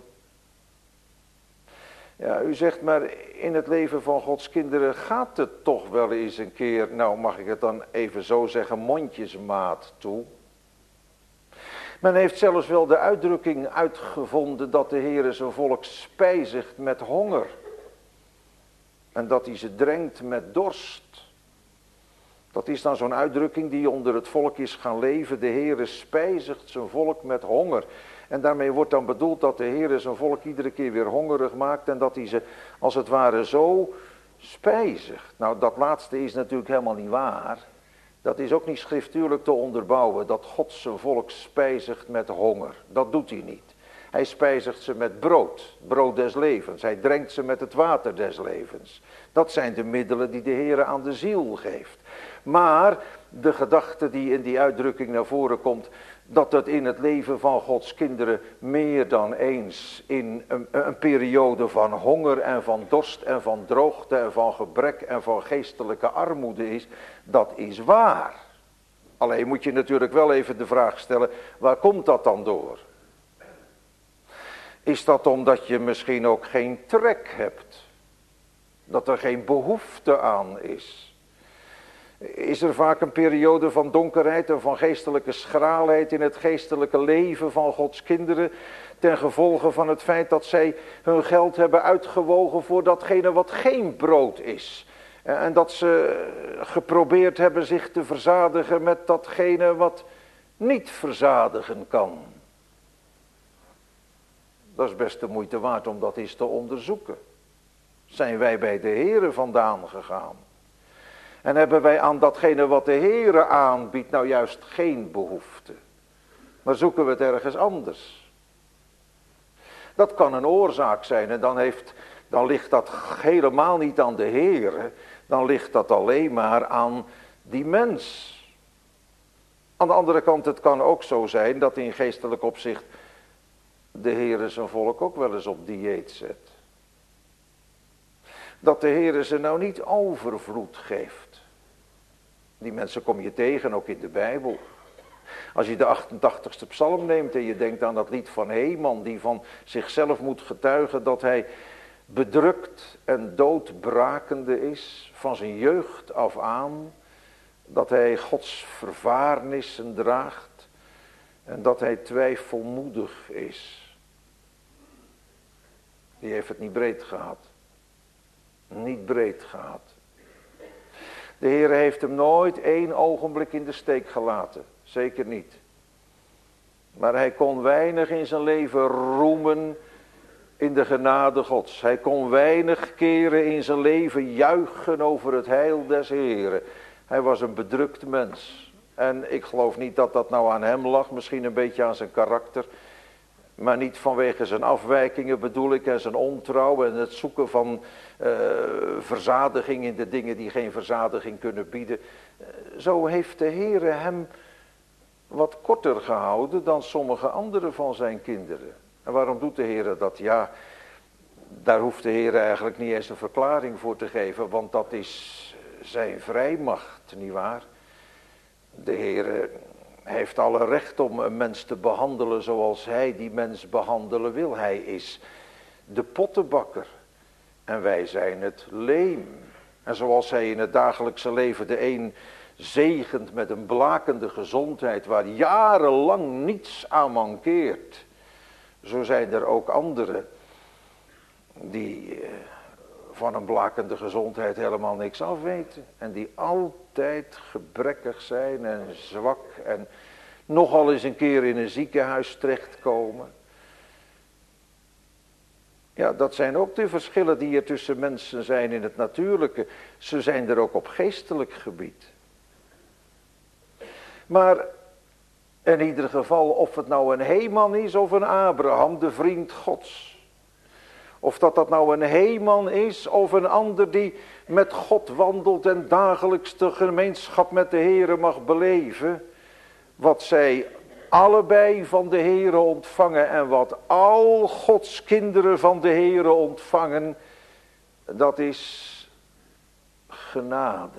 Speaker 1: Ja, u zegt maar, in het leven van Gods kinderen gaat het toch wel eens een keer, nou mag ik het dan even zo zeggen, mondjesmaat toe. Men heeft zelfs wel de uitdrukking uitgevonden dat de Heere zijn volk spijzigt met honger. En dat hij ze drenkt met dorst. Dat is dan zo'n uitdrukking die onder het volk is gaan leven. De Heere spijzigt zijn volk met honger. En daarmee wordt dan bedoeld dat de Heere zijn volk iedere keer weer hongerig maakt. En dat hij ze als het ware zo spijzigt. Nou, dat laatste is natuurlijk helemaal niet waar. Dat is ook niet schriftuurlijk te onderbouwen. Dat God zijn volk spijzigt met honger. Dat doet hij niet. Hij spijzigt ze met brood, brood des levens. Hij drenkt ze met het water des levens. Dat zijn de middelen die de Heere aan de ziel geeft. Maar de gedachte die in die uitdrukking naar voren komt, dat het in het leven van Gods kinderen meer dan eens in een periode van honger en van dorst en van droogte en van gebrek en van geestelijke armoede is, dat is waar. Alleen moet je natuurlijk wel even de vraag stellen, waar komt dat dan door? Is dat omdat je misschien ook geen trek hebt? Dat er geen behoefte aan is? Is er vaak een periode van donkerheid en van geestelijke schraalheid in het geestelijke leven van Gods kinderen, ten gevolge van het feit dat zij hun geld hebben uitgewogen voor datgene wat geen brood is. En dat ze geprobeerd hebben zich te verzadigen met datgene wat niet verzadigen kan. Dat is best de moeite waard om dat eens te onderzoeken. Zijn wij bij de Heere vandaan gegaan? En hebben wij aan datgene wat de Heere aanbiedt nou juist geen behoefte? Maar zoeken we het ergens anders? Dat kan een oorzaak zijn en dan ligt dat helemaal niet aan de Heere. Dan ligt dat alleen maar aan die mens. Aan de andere kant, het kan ook zo zijn dat in geestelijk opzicht de Heere zijn volk ook wel eens op dieet zet. Dat de Heere ze nou niet overvloed geeft. Die mensen kom je tegen, ook in de Bijbel. Als je de 88ste psalm neemt en je denkt aan dat lied van Heman, die van zichzelf moet getuigen dat hij bedrukt en doodbrakende is, van zijn jeugd af aan, dat hij Gods vervaarnissen draagt en dat hij twijfelmoedig is. Die heeft het niet breed gehad. Niet breed gehad. De Heer heeft hem nooit 1 ogenblik in de steek gelaten. Zeker niet. Maar hij kon weinig in zijn leven roemen in de genade Gods. Hij kon weinig keren in zijn leven juichen over het heil des Heeren. Hij was een bedrukt mens. En ik geloof niet dat dat nou aan hem lag. Misschien een beetje aan zijn karakter. Maar niet vanwege zijn afwijkingen bedoel ik en zijn ontrouw en het zoeken van verzadiging in de dingen die geen verzadiging kunnen bieden. Zo heeft de Heere hem wat korter gehouden dan sommige andere van zijn kinderen. En waarom doet de Heere dat? Ja, daar hoeft de Heere eigenlijk niet eens een verklaring voor te geven, want dat is zijn vrijmacht, nietwaar? De Heere heeft alle recht om een mens te behandelen zoals hij die mens behandelen wil. Hij is de pottenbakker en wij zijn het leem. En zoals hij in het dagelijkse leven de een zegent met een blakende gezondheid waar jarenlang niets aan mankeert, zo zijn er ook anderen die van een blakende gezondheid helemaal niks afweten. En die altijd gebrekkig zijn en zwak en nogal eens een keer in een ziekenhuis terechtkomen. Ja, dat zijn ook de verschillen die er tussen mensen zijn in het natuurlijke. Ze zijn er ook op geestelijk gebied. Maar in ieder geval, of het nou een Heman is of een Abraham, de vriend Gods. Of dat nou een Heman is of een ander die met God wandelt en dagelijks de gemeenschap met de Heere mag beleven. Wat zij allebei van de Heere ontvangen en wat al Gods kinderen van de Heere ontvangen, dat is genade.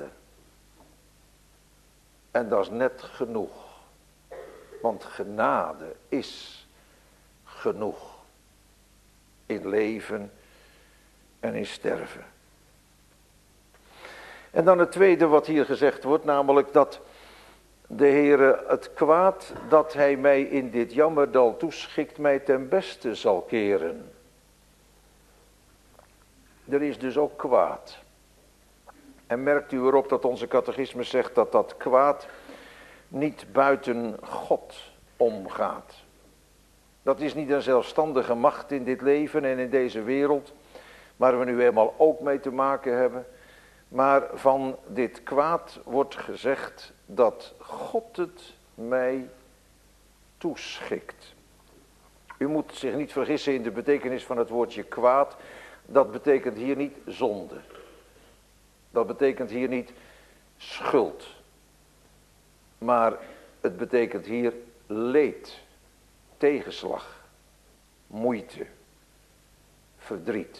Speaker 1: En dat is net genoeg. Want genade is genoeg. In leven en in sterven. En dan het tweede wat hier gezegd wordt, namelijk dat de Heere het kwaad dat hij mij in dit jammerdal toeschikt mij ten beste zal keren. Er is dus ook kwaad. En merkt u erop dat onze catechismus zegt dat dat kwaad niet buiten God omgaat. Dat is niet een zelfstandige macht in dit leven en in deze wereld, waar we nu eenmaal ook mee te maken hebben. Maar van dit kwaad wordt gezegd dat God het mij toeschikt. U moet zich niet vergissen in de betekenis van het woordje kwaad. Dat betekent hier niet zonde. Dat betekent hier niet schuld. Maar het betekent hier leed, tegenslag, moeite, verdriet.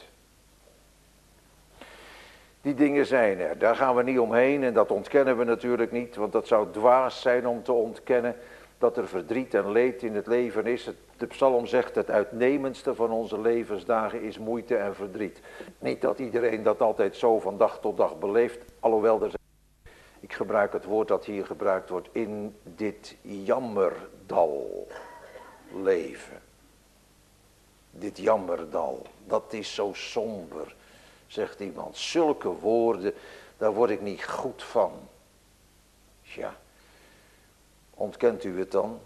Speaker 1: Die dingen zijn er, daar gaan we niet omheen en dat ontkennen we natuurlijk niet, want dat zou dwaas zijn om te ontkennen dat er verdriet en leed in het leven is. De psalm zegt het uitnemendste van onze levensdagen is moeite en verdriet. Niet dat iedereen dat altijd zo van dag tot dag beleeft, alhoewel ik gebruik het woord dat hier gebruikt wordt, in dit jammerdal leven. Dit jammerdal, dat is zo somber, zegt iemand. Zulke woorden, daar word ik niet goed van. Tja, ontkent u het dan?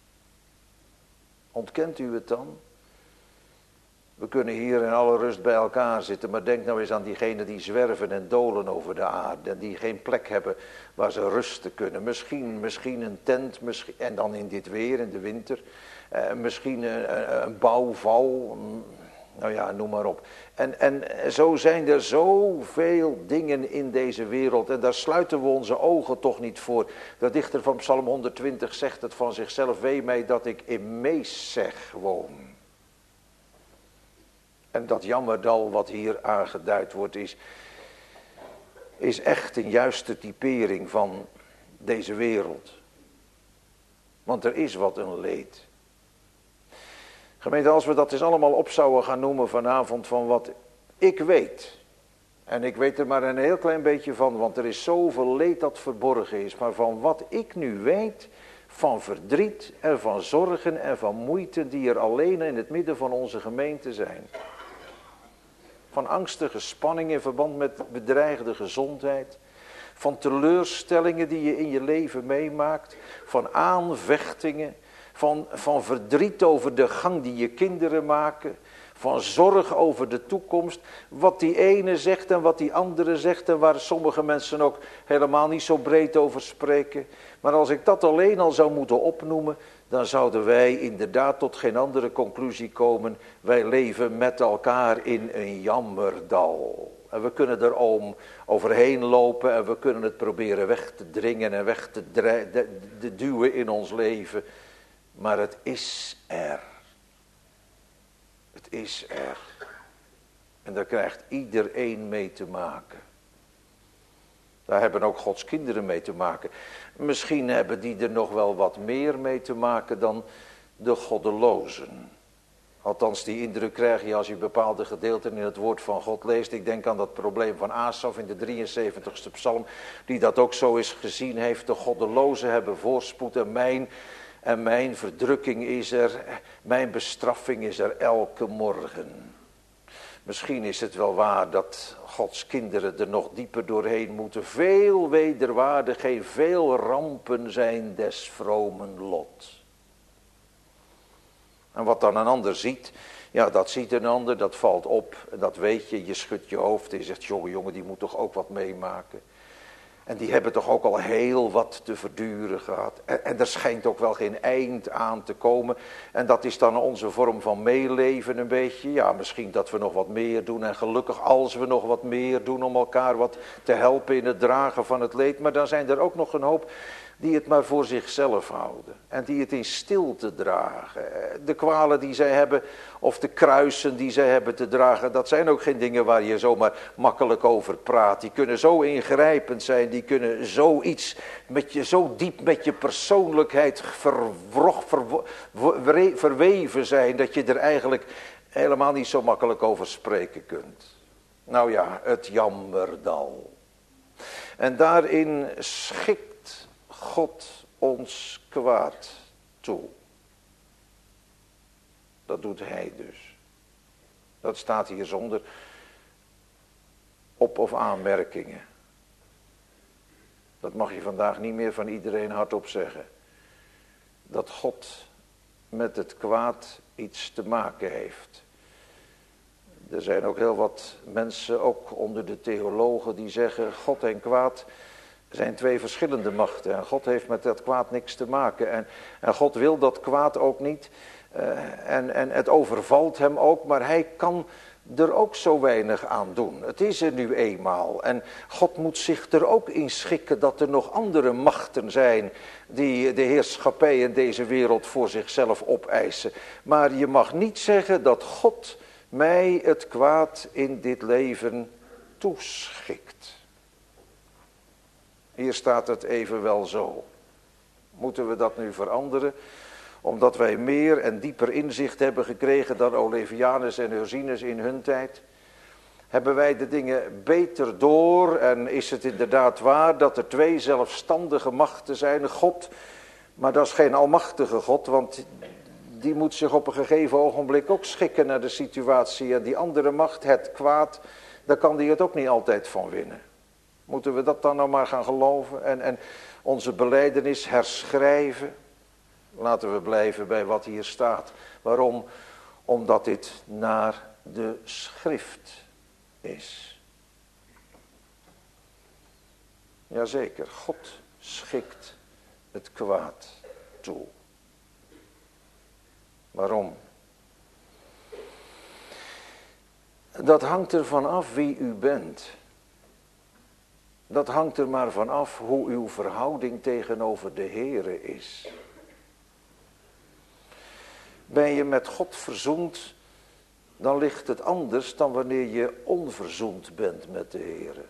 Speaker 1: Ontkent u het dan? We kunnen hier in alle rust bij elkaar zitten, maar denk nou eens aan diegenen die zwerven en dolen over de aarde. En die geen plek hebben waar ze rusten kunnen. Misschien een tent, en dan in dit weer, in de winter. Misschien een bouwval, nou ja, noem maar op. En zo zijn er zoveel dingen in deze wereld. En daar sluiten we onze ogen toch niet voor. De dichter van Psalm 120 zegt het van zichzelf. Wee mij dat ik in Mesech woon. En dat jammerdal wat hier aangeduid wordt is echt een juiste typering van deze wereld. Want er is wat een leed. Gemeente, als we dat eens allemaal op zouden gaan noemen vanavond van wat ik weet. En ik weet er maar een heel klein beetje van, want er is zoveel leed dat verborgen is. Maar van wat ik nu weet, van verdriet en van zorgen en van moeite die er alleen in het midden van onze gemeente zijn. Van angstige spanning in verband met bedreigde gezondheid. Van teleurstellingen die je in je leven meemaakt. Van aanvechtingen. Van verdriet over de gang die je kinderen maken. Van zorg over de toekomst. Wat die ene zegt en wat die andere zegt. En waar sommige mensen ook helemaal niet zo breed over spreken. Maar als ik dat alleen al zou moeten opnoemen, dan zouden wij inderdaad tot geen andere conclusie komen. Wij leven met elkaar in een jammerdal. En we kunnen er overheen lopen en we kunnen het proberen weg te dringen en weg te duwen in ons leven. Maar het is er. Het is er. En daar krijgt iedereen mee te maken. Daar hebben ook Gods kinderen mee te maken. Misschien hebben die er nog wel wat meer mee te maken dan de goddelozen. Althans, die indruk krijg je als je bepaalde gedeelten in het woord van God leest. Ik denk aan dat probleem van Asaf in de 73ste psalm, die dat ook zo eens gezien heeft. De goddelozen hebben voorspoed en mijn verdrukking is er, mijn bestraffing is er elke morgen. Misschien is het wel waar dat Gods kinderen er nog dieper doorheen moeten. Veel wederwaardigheid, veel rampen zijn des vromen lot. En wat dan een ander ziet, ja, dat ziet een ander, dat valt op. Dat weet je, je schudt je hoofd en je zegt, jongen, die moet toch ook wat meemaken. En die hebben toch ook al heel wat te verduren gehad. En er schijnt ook wel geen eind aan te komen. En dat is dan onze vorm van meeleven een beetje. Ja, misschien dat we nog wat meer doen. En gelukkig als we nog wat meer doen om elkaar wat te helpen in het dragen van het leed. Maar dan zijn er ook nog een hoop die het maar voor zichzelf houden. En die het in stilte dragen. De kwalen die zij hebben, of de kruisen die zij hebben te dragen, dat zijn ook geen dingen waar je zomaar makkelijk over praat. Die kunnen zo ingrijpend zijn, die kunnen zoiets zo diep met je persoonlijkheid verweven zijn, dat je er eigenlijk helemaal niet zo makkelijk over spreken kunt. Nou ja, het jammerdal. En daarin schikt God ons kwaad toe. Dat doet hij dus. Dat staat hier zonder op- of aanmerkingen. Dat mag je vandaag niet meer van iedereen hardop zeggen. Dat God met het kwaad iets te maken heeft. Er zijn ook heel wat mensen, ook onder de theologen, die zeggen God en kwaad zijn twee verschillende machten. En God heeft met dat kwaad niks te maken. En God wil dat kwaad ook niet. En het overvalt hem ook, maar hij kan er ook zo weinig aan doen. Het is er nu eenmaal. En God moet zich er ook in schikken dat er nog andere machten zijn die de heerschappij in deze wereld voor zichzelf opeisen. Maar je mag niet zeggen dat God mij het kwaad in dit leven toeschikt. Hier staat het evenwel zo. Moeten we dat nu veranderen? Omdat wij meer en dieper inzicht hebben gekregen dan Olevianus en Ursinus in hun tijd. Hebben wij de dingen beter door en is het inderdaad waar dat er twee zelfstandige machten zijn. God, maar dat is geen almachtige God, want die moet zich op een gegeven ogenblik ook schikken naar de situatie. En die andere macht, het kwaad, daar kan die het ook niet altijd van winnen. Moeten we dat dan nou maar gaan geloven en onze belijdenis herschrijven? Laten we blijven bij wat hier staat. Waarom? Omdat dit naar de schrift is. Jazeker, God schikt het kwaad toe. Waarom? Dat hangt ervan af wie u bent. Dat hangt er maar van af hoe uw verhouding tegenover de Heere is. Ben je met God verzoend, dan ligt het anders dan wanneer je onverzoend bent met de Heere.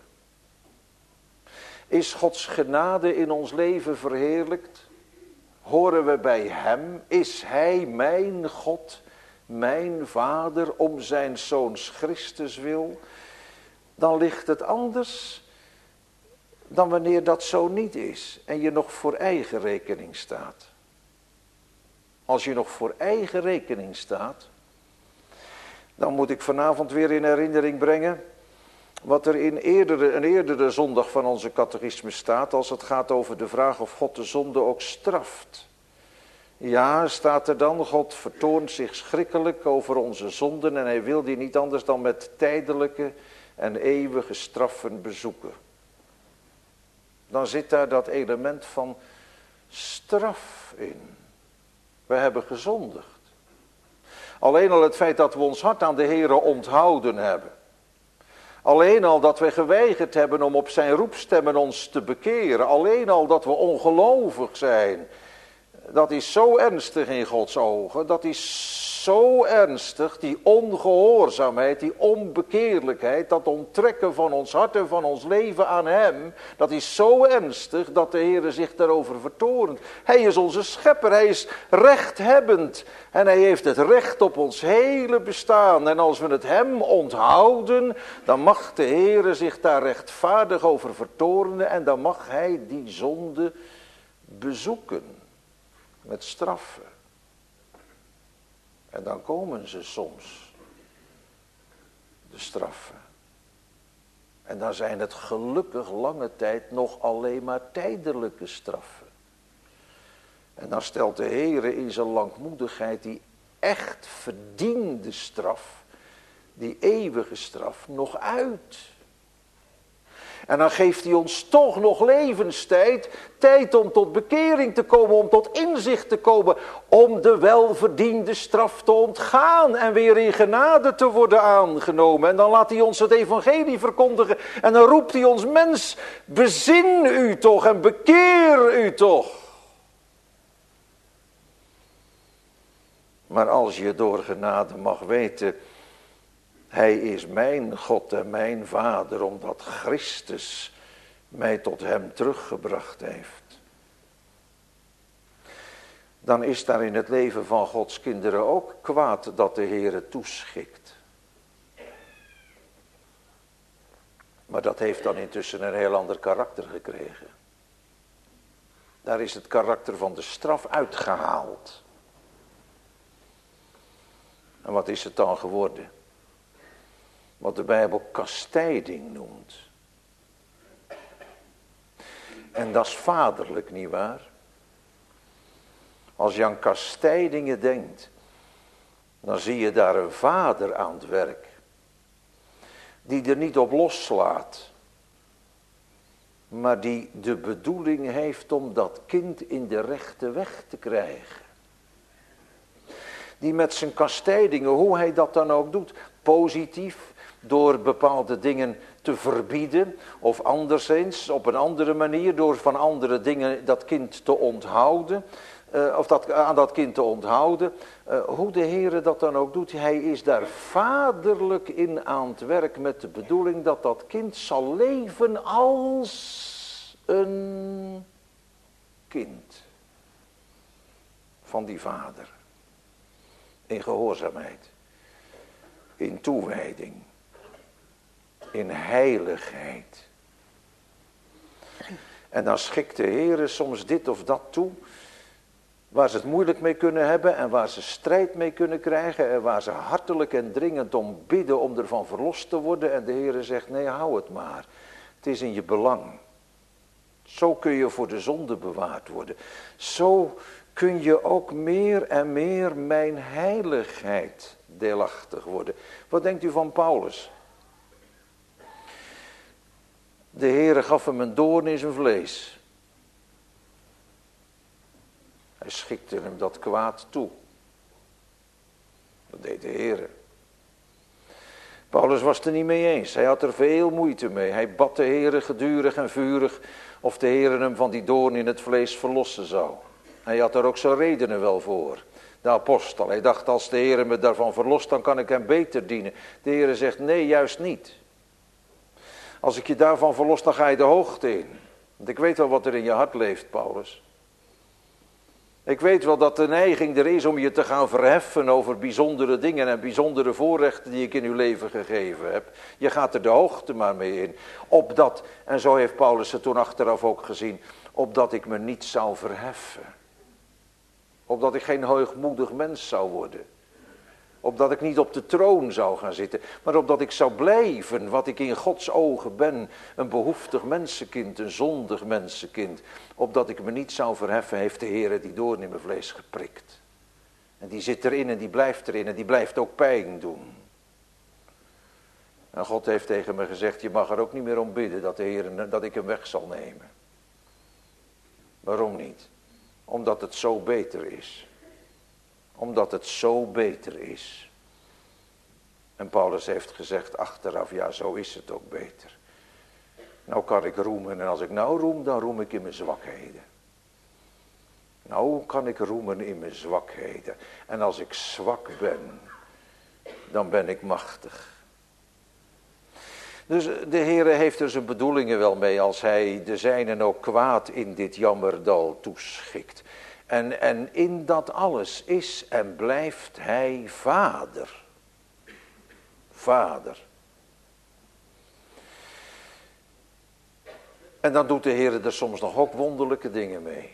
Speaker 1: Is Gods genade in ons leven verheerlijkt? Horen we bij Hem? Is Hij mijn God, mijn Vader, om zijn Zoons Christus wil? Dan ligt het anders dan wanneer dat zo niet is en je nog voor eigen rekening staat. Als je nog voor eigen rekening staat, dan moet ik vanavond weer in herinnering brengen wat er in een eerdere zondag van onze catechisme staat, als het gaat over de vraag of God de zonde ook straft. Ja, staat er dan, God vertoont zich schrikkelijk over onze zonden en hij wil die niet anders dan met tijdelijke en eeuwige straffen bezoeken. Dan zit daar dat element van straf in. We hebben gezondigd. Alleen al het feit dat we ons hart aan de Heere onthouden hebben. Alleen al dat we geweigerd hebben om op zijn roepstemmen ons te bekeren. Alleen al dat we ongelovig zijn. Dat is zo ernstig in Gods ogen. Dat is zo ernstig, die ongehoorzaamheid, die onbekeerlijkheid, dat onttrekken van ons hart en van ons leven aan hem. Dat is zo ernstig dat de Heere zich daarover vertoornt. Hij is onze schepper, hij is rechthebbend. En hij heeft het recht op ons hele bestaan. En als we het hem onthouden, dan mag de Heere zich daar rechtvaardig over vertoornen. En dan mag hij die zonde bezoeken. Met straffen. En dan komen ze soms. De straffen. En dan zijn het gelukkig lange tijd nog alleen maar tijdelijke straffen. En dan stelt de Heere in zijn langmoedigheid die echt verdiende straf, die eeuwige straf, nog uit. En dan geeft hij ons toch nog levenstijd, tijd om tot bekering te komen, om tot inzicht te komen, om de welverdiende straf te ontgaan en weer in genade te worden aangenomen. En dan laat hij ons het evangelie verkondigen en dan roept hij ons: mens, bezin u toch en bekeer u toch. Maar als je door genade mag weten, hij is mijn God en mijn Vader, omdat Christus mij tot hem teruggebracht heeft. Dan is daar in het leven van Gods kinderen ook kwaad dat de Heere toeschikt. Maar dat heeft dan intussen een heel ander karakter gekregen. Daar is het karakter van de straf uitgehaald. En wat is het dan geworden? Wat de Bijbel kastijding noemt. En dat is vaderlijk, nietwaar? Als je aan kastijdingen denkt, dan zie je daar een vader aan het werk. Die er niet op loslaat. Maar die de bedoeling heeft om dat kind in de rechte weg te krijgen. Die met zijn kastijdingen, hoe hij dat dan ook doet, positief, door bepaalde dingen te verbieden, of anderszins, op een andere manier, door van andere dingen dat kind te onthouden, aan dat kind te onthouden. Hoe de Heere dat dan ook doet, hij is daar vaderlijk in aan het werk met de bedoeling dat dat kind zal leven als een kind van die vader. In gehoorzaamheid, in toewijding, in heiligheid. En dan schikt de Heere soms dit of dat toe, waar ze het moeilijk mee kunnen hebben en waar ze strijd mee kunnen krijgen en waar ze hartelijk en dringend om bidden om ervan verlost te worden. En de Heere zegt, nee, hou het maar. Het is in je belang. Zo kun je voor de zonde bewaard worden. Zo kun je ook meer en meer mijn heiligheid deelachtig worden. Wat denkt u van Paulus? De Heere gaf hem een doorn in zijn vlees. Hij schikte hem dat kwaad toe. Dat deed de Heere. Paulus was het er niet mee eens. Hij had er veel moeite mee. Hij bad de Heere gedurig en vurig of de Heere hem van die doorn in het vlees verlossen zou. Hij had er ook zijn redenen wel voor. De apostel, hij dacht, als de Heere me daarvan verlost, dan kan ik hem beter dienen. De Heere zegt, nee, juist niet. Als ik je daarvan verlos, dan ga je de hoogte in. Want ik weet wel wat er in je hart leeft, Paulus. Ik weet wel dat de neiging er is om je te gaan verheffen over bijzondere dingen en bijzondere voorrechten die ik in uw leven gegeven heb. Je gaat er de hoogte maar mee in. Opdat, en zo heeft Paulus het toen achteraf ook gezien, opdat ik me niet zou verheffen. Opdat ik geen hoogmoedig mens zou worden. Opdat ik niet op de troon zou gaan zitten. Maar opdat ik zou blijven wat ik in Gods ogen ben. Een behoeftig mensenkind, een zondig mensenkind. Opdat ik me niet zou verheffen, heeft de Heer die doorn in mijn vlees geprikt. En die zit erin en die blijft erin en die blijft ook pijn doen. En God heeft tegen me gezegd, je mag er ook niet meer om bidden dat de Heer, dat ik hem weg zal nemen. Waarom niet? Omdat het zo beter is. Omdat het zo beter is. En Paulus heeft gezegd achteraf, ja, zo is het ook beter. Nou kan ik roemen en als ik nou roem, dan roem ik in mijn zwakheden. Nou kan ik roemen in mijn zwakheden. En als ik zwak ben, dan ben ik machtig. Dus de Heere heeft er zijn bedoelingen wel mee als hij de zijnen ook kwaad in dit jammerdal toeschikt. En in dat alles is en blijft hij vader. Vader. En dan doet de Heer er soms nog ook wonderlijke dingen mee.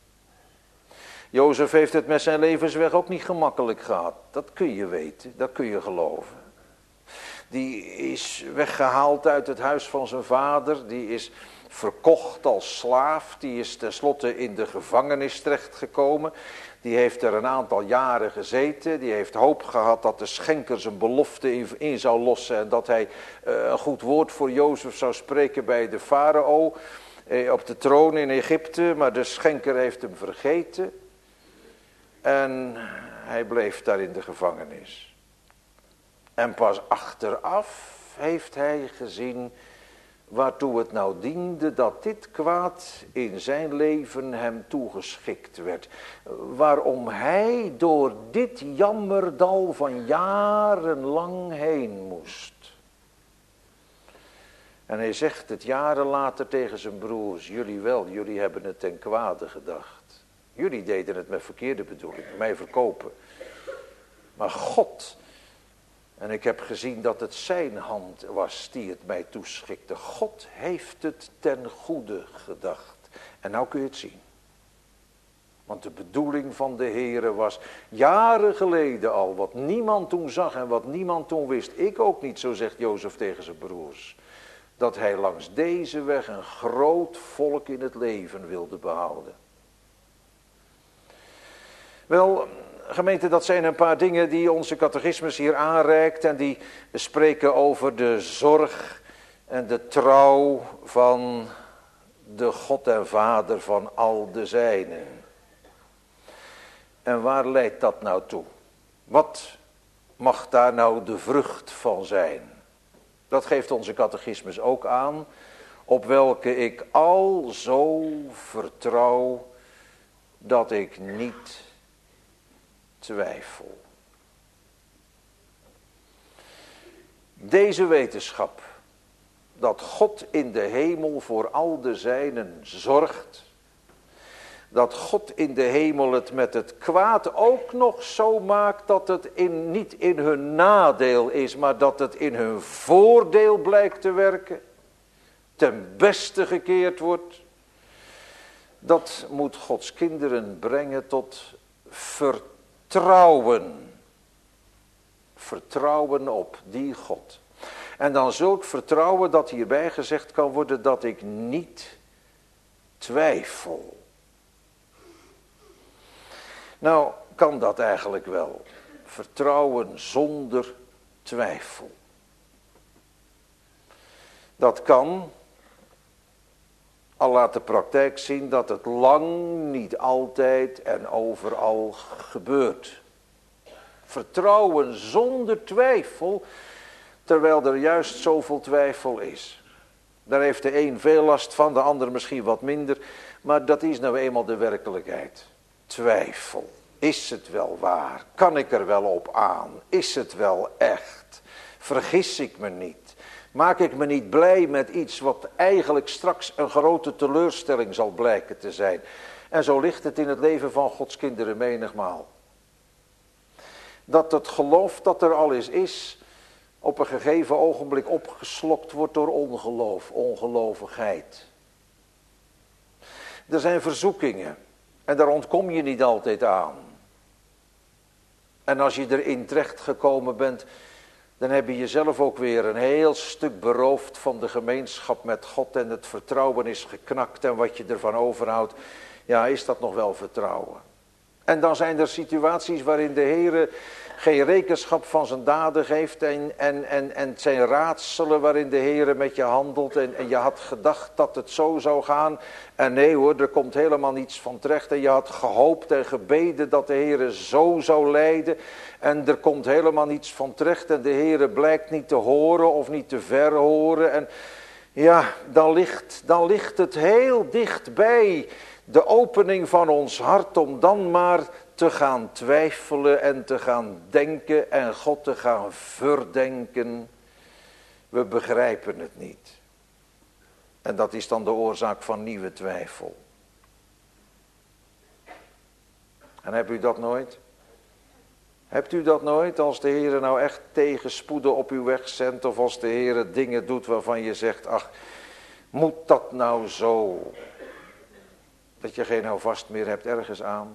Speaker 1: Jozef heeft het met zijn levensweg ook niet gemakkelijk gehad. Dat kun je weten, dat kun je geloven. Die is weggehaald uit het huis van zijn vader. Die is verkocht als slaaf. Die is tenslotte in de gevangenis terechtgekomen. Die heeft er een aantal jaren gezeten. Die heeft hoop gehad dat de schenker zijn belofte in zou lossen. En dat hij een goed woord voor Jozef zou spreken bij de farao. Op de troon in Egypte. Maar de schenker heeft hem vergeten. En hij bleef daar in de gevangenis. En pas achteraf heeft hij gezien waartoe het nou diende dat dit kwaad in zijn leven hem toegeschikt werd. Waarom hij door dit jammerdal van jarenlang heen moest. En hij zegt het jaren later tegen zijn broers, jullie wel, jullie hebben het ten kwade gedacht. Jullie deden het met verkeerde bedoelingen, mij verkopen. Maar God... En ik heb gezien dat het zijn hand was die het mij toeschikte. God heeft het ten goede gedacht. En nou kun je het zien. Want de bedoeling van de Heere was jaren geleden al. Wat niemand toen zag en wat niemand toen wist. Ik ook niet, zo zegt Jozef tegen zijn broers. Dat hij langs deze weg een groot volk in het leven wilde behouden. Wel... Gemeente, dat zijn een paar dingen die onze catechismus hier aanreikt en die spreken over de zorg en de trouw van de God en Vader van al de zijnen. En waar leidt dat nou toe? Wat mag daar nou de vrucht van zijn? Dat geeft onze catechismus ook aan, op welke ik al zo vertrouw dat ik niet twijfel. Deze wetenschap, dat God in de hemel voor al de zijnen zorgt, dat God in de hemel het met het kwaad ook nog zo maakt dat het niet in hun nadeel is, maar dat het in hun voordeel blijkt te werken, ten beste gekeerd wordt. Dat moet Gods kinderen brengen tot vertrouwen. Vertrouwen op die God. En dan zulk vertrouwen dat hierbij gezegd kan worden dat ik niet twijfel. Nou, kan dat eigenlijk wel? Vertrouwen zonder twijfel. Dat kan, al laat de praktijk zien dat het lang niet altijd en overal gebeurt. Vertrouwen zonder twijfel, terwijl er juist zoveel twijfel is. Daar heeft de een veel last van, de ander misschien wat minder, maar dat is nou eenmaal de werkelijkheid. Twijfel. Is het wel waar? Kan ik er wel op aan? Is het wel echt? Vergis ik me niet? Maak ik me niet blij met iets wat eigenlijk straks een grote teleurstelling zal blijken te zijn? En zo ligt het in het leven van Gods kinderen menigmaal. Dat het geloof dat er al is, op een gegeven ogenblik opgeslokt wordt door ongeloof, ongelovigheid. Er zijn verzoekingen en daar ontkom je niet altijd aan. En als je erin terecht gekomen bent, dan heb je jezelf ook weer een heel stuk beroofd van de gemeenschap met God en het vertrouwen is geknakt en wat je ervan overhoudt, ja, is dat nog wel vertrouwen? En dan zijn er situaties waarin de Heer geen rekenschap van zijn daden geeft en het zijn raadselen waarin de Heer met je handelt en je had gedacht dat het zo zou gaan en nee hoor, er komt helemaal niets van terecht en je had gehoopt en gebeden dat de Heer zo zou leiden en er komt helemaal niets van terecht en de Heer blijkt niet te horen of niet te verhoren en ja, dan ligt het heel dichtbij de opening van ons hart om dan maar te gaan twijfelen en te gaan denken en God te gaan verdenken. We begrijpen het niet. En dat is dan de oorzaak van nieuwe twijfel. En hebt u dat nooit? Hebt u dat nooit als de Heer nou echt tegenspoeden op uw weg zendt of als de Heer dingen doet waarvan je zegt, ach, moet dat nou zo? Dat je geen houvast meer hebt ergens aan.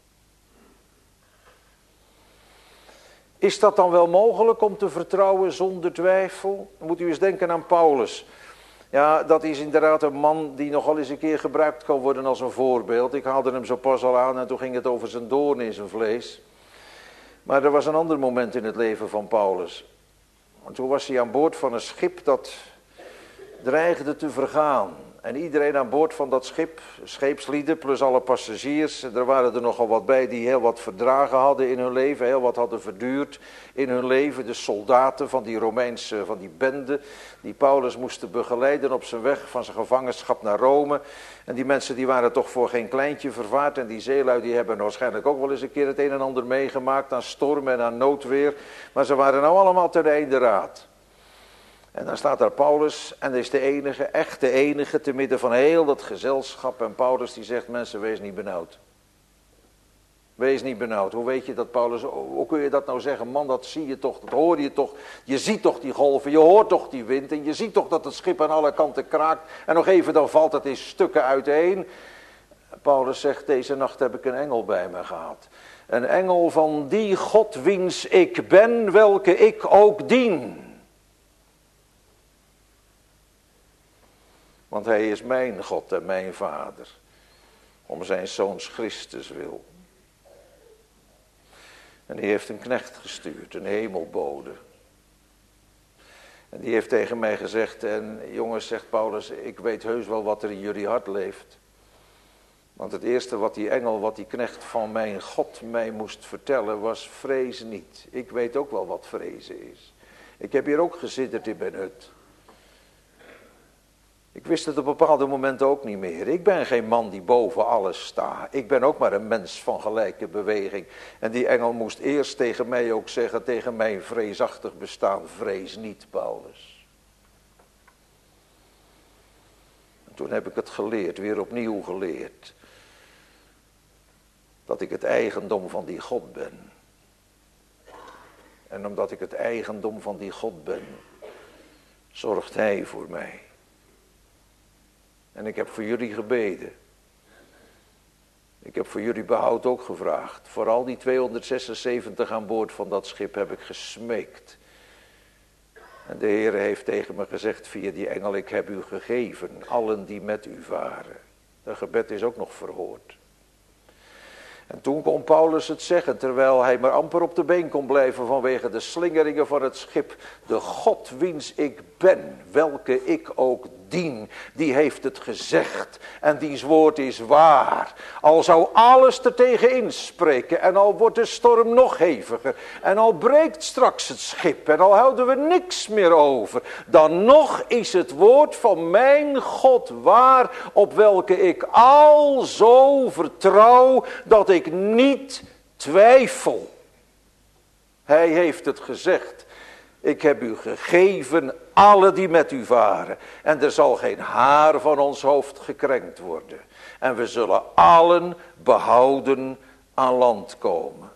Speaker 1: Is dat dan wel mogelijk om te vertrouwen zonder twijfel? Dan moet u eens denken aan Paulus. Ja, dat is inderdaad een man die nogal eens een keer gebruikt kan worden als een voorbeeld. Ik haalde hem zo pas al aan en toen ging het over zijn doorn in zijn vlees. Maar er was een ander moment in het leven van Paulus. Want toen was hij aan boord van een schip dat dreigde te vergaan. En iedereen aan boord van dat schip, scheepslieden plus alle passagiers, er waren er nogal wat bij die heel wat verdragen hadden in hun leven, heel wat hadden verduurd in hun leven. De soldaten van die Romeinse, van die bende, die Paulus moesten begeleiden op zijn weg van zijn gevangenschap naar Rome. En die mensen die waren toch voor geen kleintje vervaard en die zeelui die hebben waarschijnlijk ook wel eens een keer het een en ander meegemaakt aan storm en aan noodweer. Maar ze waren nou allemaal ten einde raad. En dan staat daar Paulus en is de enige, echt de enige, te midden van heel dat gezelschap. En Paulus die zegt, mensen, wees niet benauwd. Wees niet benauwd. Hoe weet je dat, Paulus? Hoe kun je dat nou zeggen? Man, dat zie je toch, dat hoor je toch. Je ziet toch die golven, je hoort toch die wind. En je ziet toch dat het schip aan alle kanten kraakt. En nog even, dan valt het in stukken uiteen. Paulus zegt, deze nacht heb ik een engel bij me gehad. Een engel van die God wiens ik ben, welke ik ook dien. Want hij is mijn God en mijn Vader. Om zijn Zoons Christus wil. En die heeft een knecht gestuurd, een hemelbode. En die heeft tegen mij gezegd, en jongens, zegt Paulus, ik weet heus wel wat er in jullie hart leeft. Want het eerste wat die engel, wat die knecht van mijn God mij moest vertellen was: vrees niet. Ik weet ook wel wat vrezen is. Ik heb hier ook gezitterd in mijn hut. Ik wist het op bepaalde momenten ook niet meer. Ik ben geen man die boven alles staat. Ik ben ook maar een mens van gelijke beweging. En die engel moest eerst tegen mij ook zeggen, tegen mijn vreesachtig bestaan: vrees niet, Paulus. En toen heb ik het geleerd, weer opnieuw geleerd. Dat ik het eigendom van die God ben. En omdat ik het eigendom van die God ben, zorgt Hij voor mij. En ik heb voor jullie gebeden. Ik heb voor jullie behoud ook gevraagd. Voor al die 276 aan boord van dat schip heb ik gesmeekt. En de Heer heeft tegen me gezegd via die engel: ik heb u gegeven, allen die met u varen. Dat gebed is ook nog verhoord. En toen kon Paulus het zeggen, terwijl hij maar amper op de been kon blijven vanwege de slingeringen van het schip: de God wiens ik ben, welke ik ook dien, die heeft het gezegd en diens woord is waar. Al zou alles er tegen inspreken en al wordt de storm nog heviger en al breekt straks het schip en al houden we niks meer over, dan nog is het woord van mijn God waar, op welke ik al zo vertrouw dat ik niet twijfel. Hij heeft het gezegd. Ik heb u gegeven, alle die met u varen. En er zal geen haar van ons hoofd gekrenkt worden. En we zullen allen behouden aan land komen.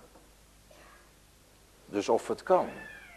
Speaker 1: Dus of het kan.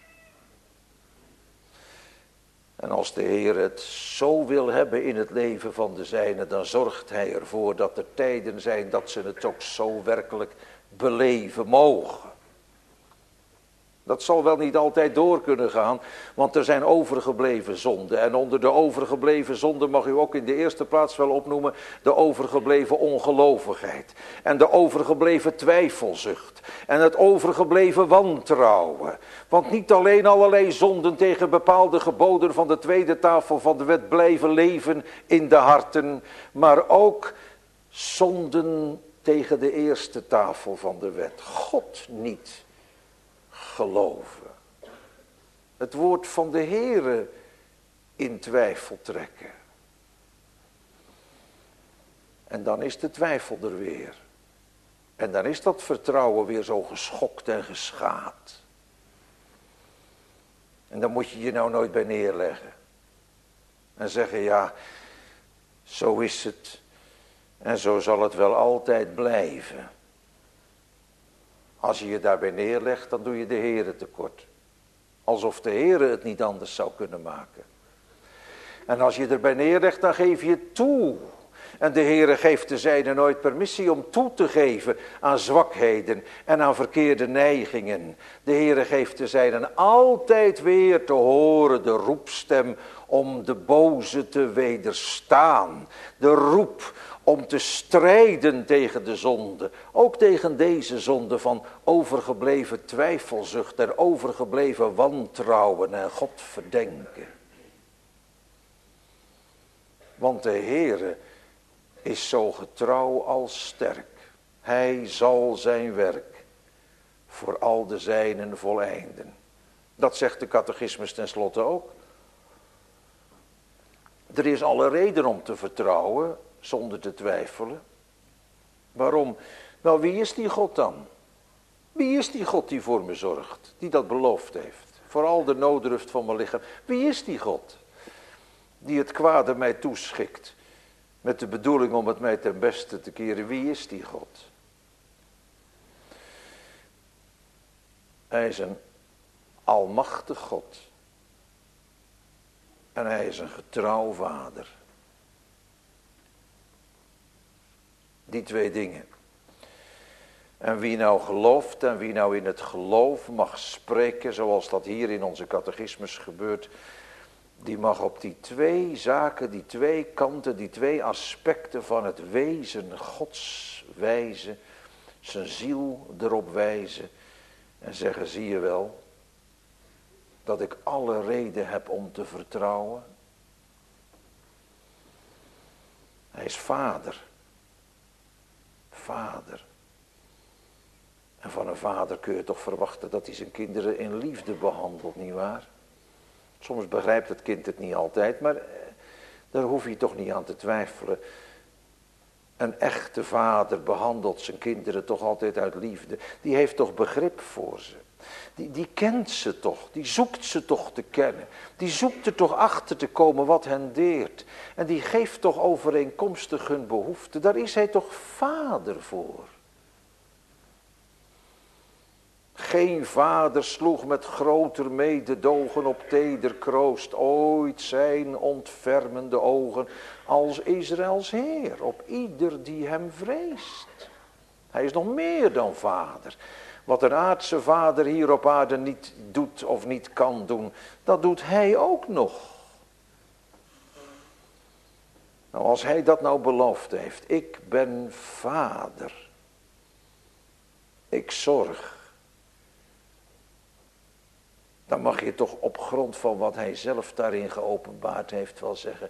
Speaker 1: En als de Heer het zo wil hebben in het leven van de zijnen, dan zorgt Hij ervoor dat er tijden zijn dat ze het ook zo werkelijk beleven mogen. Dat zal wel niet altijd door kunnen gaan, want er zijn overgebleven zonden. En onder de overgebleven zonden mag u ook in de eerste plaats wel opnoemen de overgebleven ongelovigheid. En de overgebleven twijfelzucht. En het overgebleven wantrouwen. Want niet alleen allerlei zonden tegen bepaalde geboden van de tweede tafel van de wet blijven leven in de harten, maar ook zonden tegen de eerste tafel van de wet. God niet geloven. Het woord van de Heere in twijfel trekken. En dan is de twijfel er weer. En dan is dat vertrouwen weer zo geschokt en geschaad. En dan moet je je nou nooit bij neerleggen. En zeggen: ja, zo is het. En zo zal het wel altijd blijven. Als je je daarbij neerlegt, dan doe je de Heere tekort. Alsof de Heere het niet anders zou kunnen maken. En als je erbij neerlegt, dan geef je toe. En de Heere geeft de zijnen nooit permissie om toe te geven aan zwakheden en aan verkeerde neigingen. De Heere geeft de zijnen altijd weer te horen de roepstem om de boze te wederstaan. De roep om te strijden tegen de zonde. Ook tegen deze zonde van overgebleven twijfelzucht en overgebleven wantrouwen en God verdenken. Want de Heere is zo getrouw als sterk. Hij zal zijn werk voor al de zijnen voleinden. Dat zegt de catechismus tenslotte ook. Er is alle reden om te vertrouwen zonder te twijfelen. Waarom? Nou, wie is die God dan? Wie is die God die voor me zorgt? Die dat beloofd heeft. Voor al de nooddruft van mijn lichaam. Wie is die God? Die het kwade mij toeschikt. Met de bedoeling om het mij ten beste te keren. Wie is die God? Hij is een almachtig God. En hij is een getrouw vader. Die twee dingen. En wie nou gelooft en wie nou in het geloof mag spreken, zoals dat hier in onze catechismus gebeurt, die mag op die twee zaken, die twee kanten, die twee aspecten van het wezen Gods wijzen, zijn ziel erop wijzen en zeggen: zie je wel dat ik alle reden heb om te vertrouwen? Hij is vader. vader. En van een vader kun je toch verwachten dat hij zijn kinderen in liefde behandelt, nietwaar? Soms begrijpt het kind het niet altijd, maar daar hoef je toch niet aan te twijfelen. Een echte vader behandelt zijn kinderen toch altijd uit liefde. Die heeft toch begrip voor ze. Die kent ze toch, die zoekt ze toch te kennen. Die zoekt er toch achter te komen wat hen deert. En die geeft toch overeenkomstig hun behoeften. Daar is hij toch vader voor. Geen vader sloeg met groter mededogen op teder kroost ooit zijn ontfermende ogen als Israëls Heer op ieder die hem vreest. Hij is nog meer dan vader. Wat een aardse vader hier op aarde niet doet of niet kan doen, dat doet hij ook nog. Nou, als hij dat nou beloofd heeft, ik ben vader. Ik zorg. Dan mag je toch op grond van wat hij zelf daarin geopenbaard heeft wel zeggen,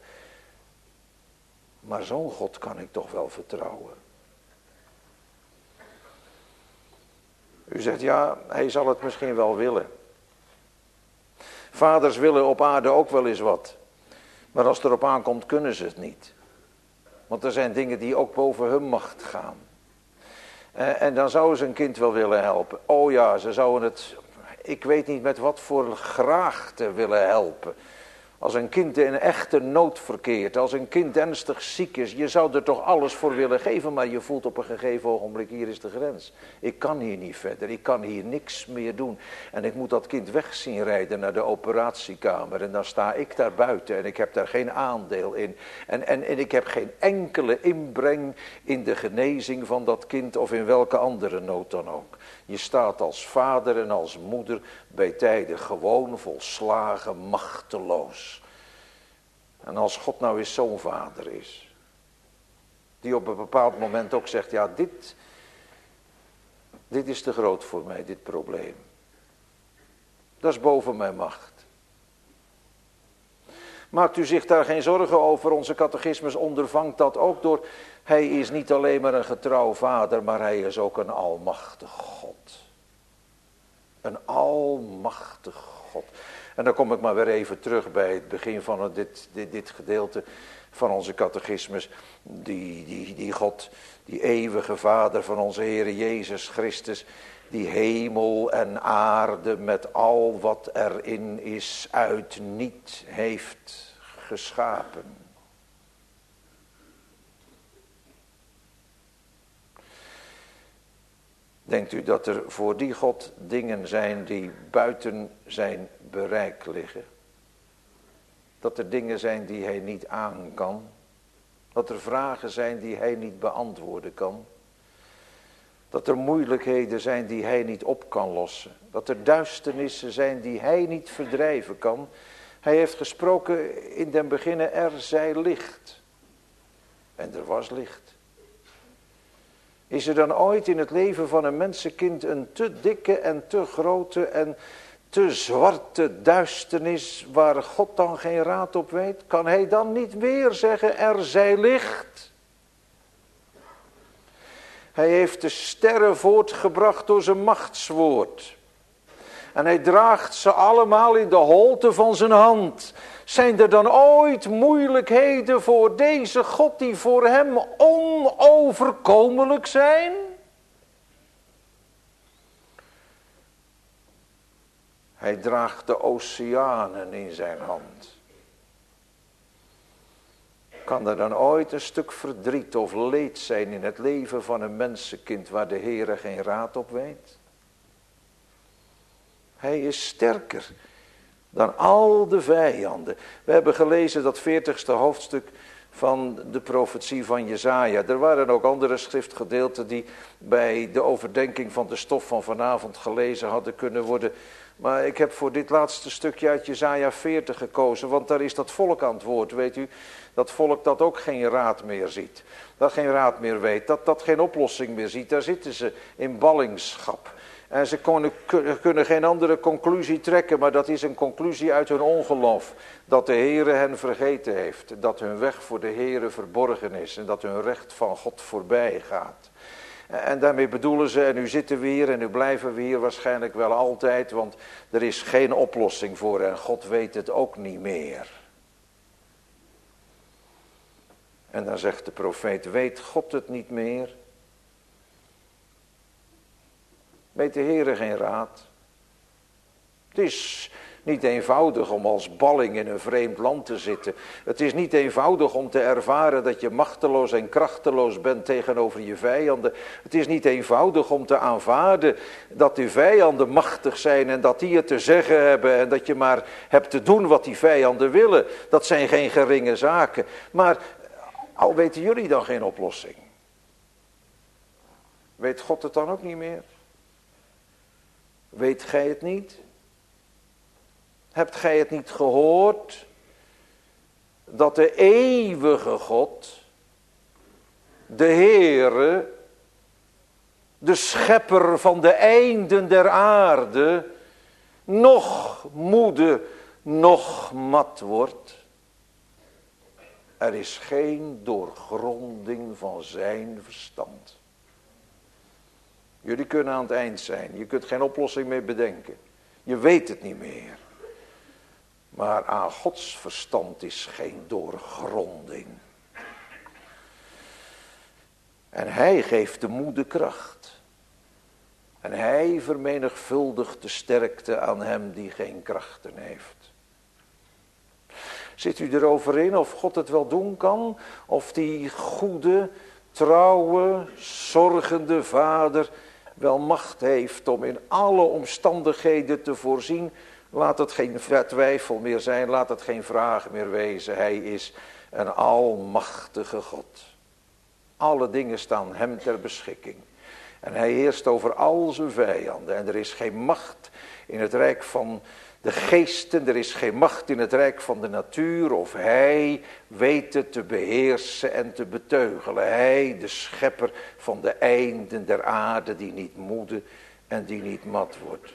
Speaker 1: maar zo'n God kan ik toch wel vertrouwen. U zegt ja, hij zal het misschien wel willen. Vaders willen op aarde ook wel eens wat. Maar als het erop aankomt kunnen ze het niet. Want er zijn dingen die ook boven hun macht gaan. En dan zouden ze een kind wel willen helpen. Oh ja, ze zouden het, ik weet niet met wat voor graagte willen helpen. Als een kind in echte nood verkeert, als een kind ernstig ziek is, je zou er toch alles voor willen geven, maar je voelt op een gegeven ogenblik, hier is de grens. Ik kan hier niet verder, ik kan hier niks meer doen. En ik moet dat kind weg zien rijden naar de operatiekamer en dan sta ik daar buiten en ik heb daar geen aandeel in. En ik heb geen enkele inbreng in de genezing van dat kind of in welke andere nood dan ook. Je staat als vader en als moeder bij tijden gewoon volslagen machteloos. En als God nou eens zo'n vader is, die op een bepaald moment ook zegt, ja dit is te groot voor mij, dit probleem. Dat is boven mijn macht. Maakt u zich daar geen zorgen over, onze catechismus ondervangt dat ook door, hij is niet alleen maar een getrouw vader, maar hij is ook een almachtig God. Een almachtig God. En dan kom ik maar weer even terug bij het begin van dit gedeelte van onze catechismus. Die God, die eeuwige Vader van onze Heere Jezus Christus, die hemel en aarde met al wat erin is uit niet heeft geschapen. Denkt u dat er voor die God dingen zijn die buiten zijn bereik liggen? Dat er dingen zijn die hij niet aan kan? Dat er vragen zijn die hij niet beantwoorden kan? Dat er moeilijkheden zijn die hij niet op kan lossen? Dat er duisternissen zijn die hij niet verdrijven kan? Hij heeft gesproken in den beginne, er zij licht. En er was licht. Is er dan ooit in het leven van een mensenkind een te dikke en te grote en te zwarte duisternis waar God dan geen raad op weet? Kan hij dan niet weer zeggen, er zij licht? Hij heeft de sterren voortgebracht door zijn machtswoord. En hij draagt ze allemaal in de holte van zijn hand. Zijn er dan ooit moeilijkheden voor deze God die voor hem onoverkomelijk zijn? Hij draagt de oceanen in zijn hand. Kan er dan ooit een stuk verdriet of leed zijn in het leven van een mensenkind waar de Heere geen raad op weet? Hij is sterker dan al de vijanden. We hebben gelezen dat 40ste hoofdstuk van de profetie van Jesaja. Er waren ook andere schriftgedeelten die bij de overdenking van de stof van vanavond gelezen hadden kunnen worden. Maar ik heb voor dit laatste stukje uit Jesaja 40 gekozen, want daar is dat volk aan het woord, weet u. Dat volk dat ook geen raad meer ziet, dat geen raad meer weet, dat geen oplossing meer ziet. Daar zitten ze in ballingschap. En ze kunnen geen andere conclusie trekken, maar dat is een conclusie uit hun ongeloof. Dat de Heere hen vergeten heeft, dat hun weg voor de Heere verborgen is en dat hun recht van God voorbij gaat. En daarmee bedoelen ze, en nu zitten we hier en nu blijven we hier waarschijnlijk wel altijd, want er is geen oplossing voor en God weet het ook niet meer. En dan zegt de profeet, weet God het niet meer? Weet de Heere geen raad? Het is niet eenvoudig om als balling in een vreemd land te zitten. Het is niet eenvoudig om te ervaren dat je machteloos en krachteloos bent tegenover je vijanden. Het is niet eenvoudig om te aanvaarden dat die vijanden machtig zijn en dat die het te zeggen hebben en dat je maar hebt te doen wat die vijanden willen. Dat zijn geen geringe zaken. Maar al weten jullie dan geen oplossing. Weet God het dan ook niet meer? Weet gij het niet? Hebt gij het niet gehoord? Dat de eeuwige God, de Heere, de schepper van de einden der aarde, nog moede, nog mat wordt. Er is geen doorgronding van zijn verstand. Jullie kunnen aan het eind zijn. Je kunt geen oplossing meer bedenken. Je weet het niet meer. Maar aan Gods verstand is geen doorgronding. En hij geeft de moede kracht. En hij vermenigvuldigt de sterkte aan hem die geen krachten heeft. Zit u erover in of God het wel doen kan? Of die goede, trouwe, zorgende vader wel macht heeft om in alle omstandigheden te voorzien? Laat het geen twijfel meer zijn, laat het geen vraag meer wezen. Hij is een almachtige God. Alle dingen staan hem ter beschikking. En hij heerst over al zijn vijanden. En er is geen macht in het rijk van de geesten, er is geen macht in het rijk van de natuur. Of hij weet het te beheersen en te beteugelen. Hij, de schepper van de einden der aarde, die niet moede en die niet mat wordt.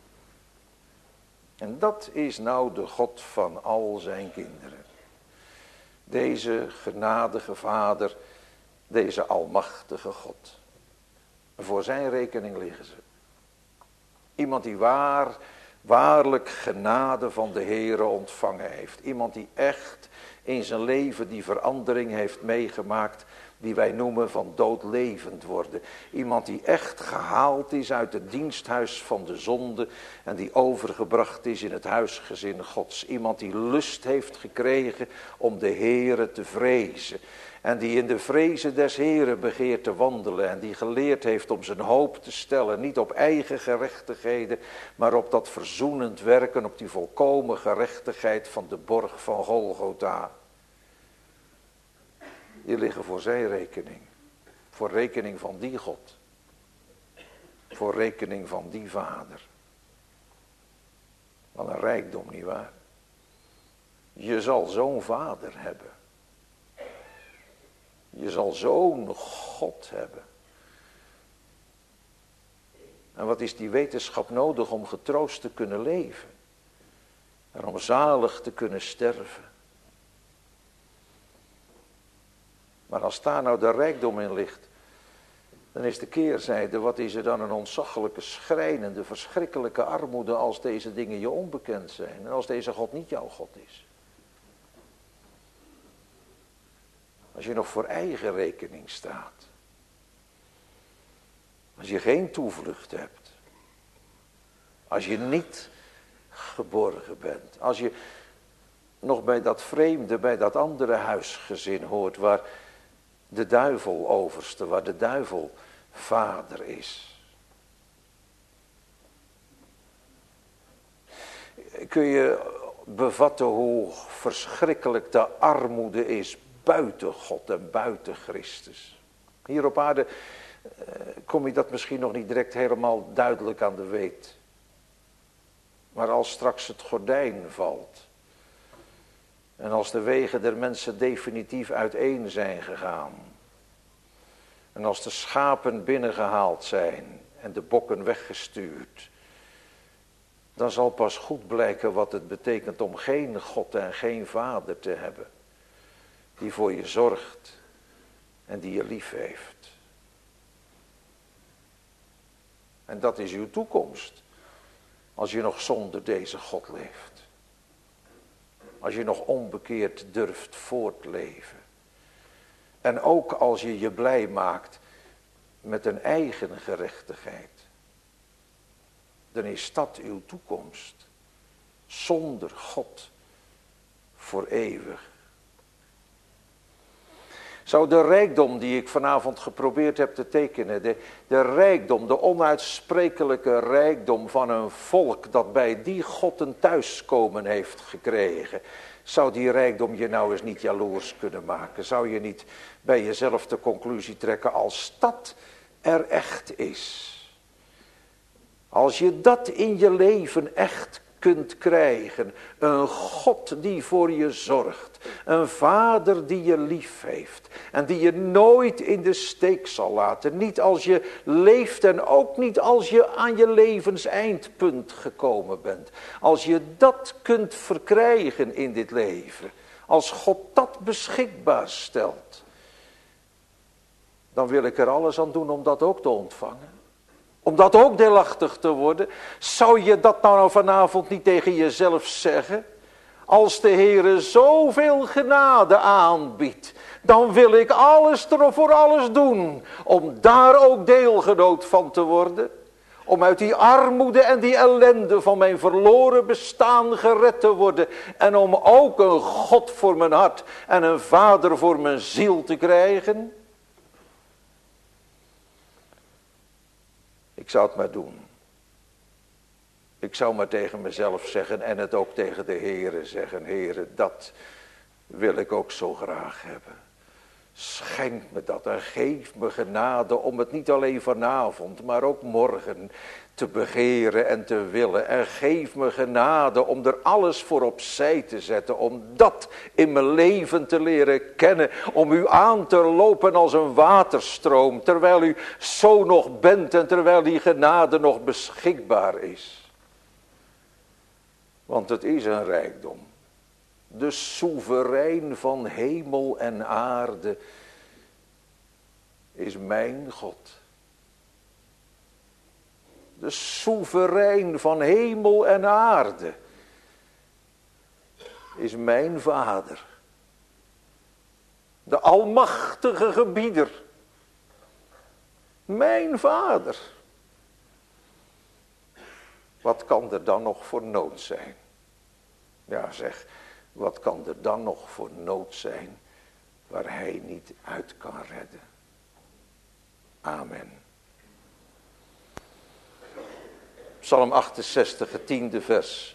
Speaker 1: En dat is nou de God van al zijn kinderen. Deze genadige vader, deze almachtige God. Voor zijn rekening liggen ze. Iemand die waarlijk genade van de Heere ontvangen heeft. Iemand die echt in zijn leven die verandering heeft meegemaakt, die wij noemen van doodlevend worden. Iemand die echt gehaald is uit het diensthuis van de zonde en die overgebracht is in het huisgezin Gods. Iemand die lust heeft gekregen om de Heere te vrezen. En die in de vrezen des Heeren begeert te wandelen. En die geleerd heeft om zijn hoop te stellen. Niet op eigen gerechtigheden. Maar op dat verzoenend werken. Op die volkomen gerechtigheid van de borg van Golgotha. Die liggen voor zijn rekening. Voor rekening van die God. Voor rekening van die vader. Wat een rijkdom, nietwaar? Je zal zo'n vader hebben. Je zal zo'n God hebben. En wat is die wetenschap nodig om getroost te kunnen leven? En om zalig te kunnen sterven. Maar als daar nou de rijkdom in ligt, dan is de keerzijde, wat is er dan een ontzaglijke, schrijnende, verschrikkelijke armoede als deze dingen je onbekend zijn. En als deze God niet jouw God is. Als je nog voor eigen rekening staat. Als je geen toevlucht hebt. Als je niet geborgen bent. Als je nog bij dat vreemde, bij dat andere huisgezin hoort waar de duivel overste, waar de duivel vader is. Kun je bevatten hoe verschrikkelijk de armoede is buiten God en buiten Christus. Hier op aarde kom je dat misschien nog niet direct helemaal duidelijk aan de weet. Maar als straks het gordijn valt. En als de wegen der mensen definitief uiteen zijn gegaan. En als de schapen binnengehaald zijn en de bokken weggestuurd. Dan zal pas goed blijken wat het betekent om geen God en geen vader te hebben. Die voor je zorgt en die je lief heeft. En dat is uw toekomst. Als je nog zonder deze God leeft. Als je nog onbekeerd durft voortleven. En ook als je je blij maakt met een eigen gerechtigheid. Dan is dat uw toekomst. Zonder God voor eeuwig. Zou de rijkdom die ik vanavond geprobeerd heb te tekenen, de rijkdom, de onuitsprekelijke rijkdom van een volk dat bij die God een thuiskomen heeft gekregen, zou die rijkdom je nou eens niet jaloers kunnen maken? Zou je niet bij jezelf de conclusie trekken, als dat er echt is, als je dat in je leven echt kunt krijgen, een God die voor je zorgt, een vader die je lief heeft en die je nooit in de steek zal laten, niet als je leeft en ook niet als je aan je levenseindpunt gekomen bent. Als je dat kunt verkrijgen in dit leven, als God dat beschikbaar stelt, dan wil ik er alles aan doen om dat ook te ontvangen. Om dat ook deelachtig te worden. Zou je dat nou vanavond niet tegen jezelf zeggen? Als de Heere zoveel genade aanbiedt, dan wil ik alles voor alles doen. Om daar ook deelgenoot van te worden. Om uit die armoede en die ellende van mijn verloren bestaan gered te worden. En om ook een God voor mijn hart en een vader voor mijn ziel te krijgen. Ik zou het maar doen. Ik zou maar tegen mezelf zeggen en het ook tegen de Heere zeggen. Heere, dat wil ik ook zo graag hebben. Schenk me dat en geef me genade om het niet alleen vanavond, maar ook morgen te begeren en te willen. En geef me genade om er alles voor opzij te zetten, om dat in mijn leven te leren kennen. Om u aan te lopen als een waterstroom, terwijl u zo nog bent en terwijl die genade nog beschikbaar is. Want het is een rijkdom. De soeverein van hemel en aarde is mijn God. De soeverein van hemel en aarde is mijn vader. De almachtige gebieder. Mijn vader. Wat kan er dan nog voor nood zijn? Ja zeg, wat kan er dan nog voor nood zijn waar hij niet uit kan redden? Amen. Psalm 68, het 10e vers.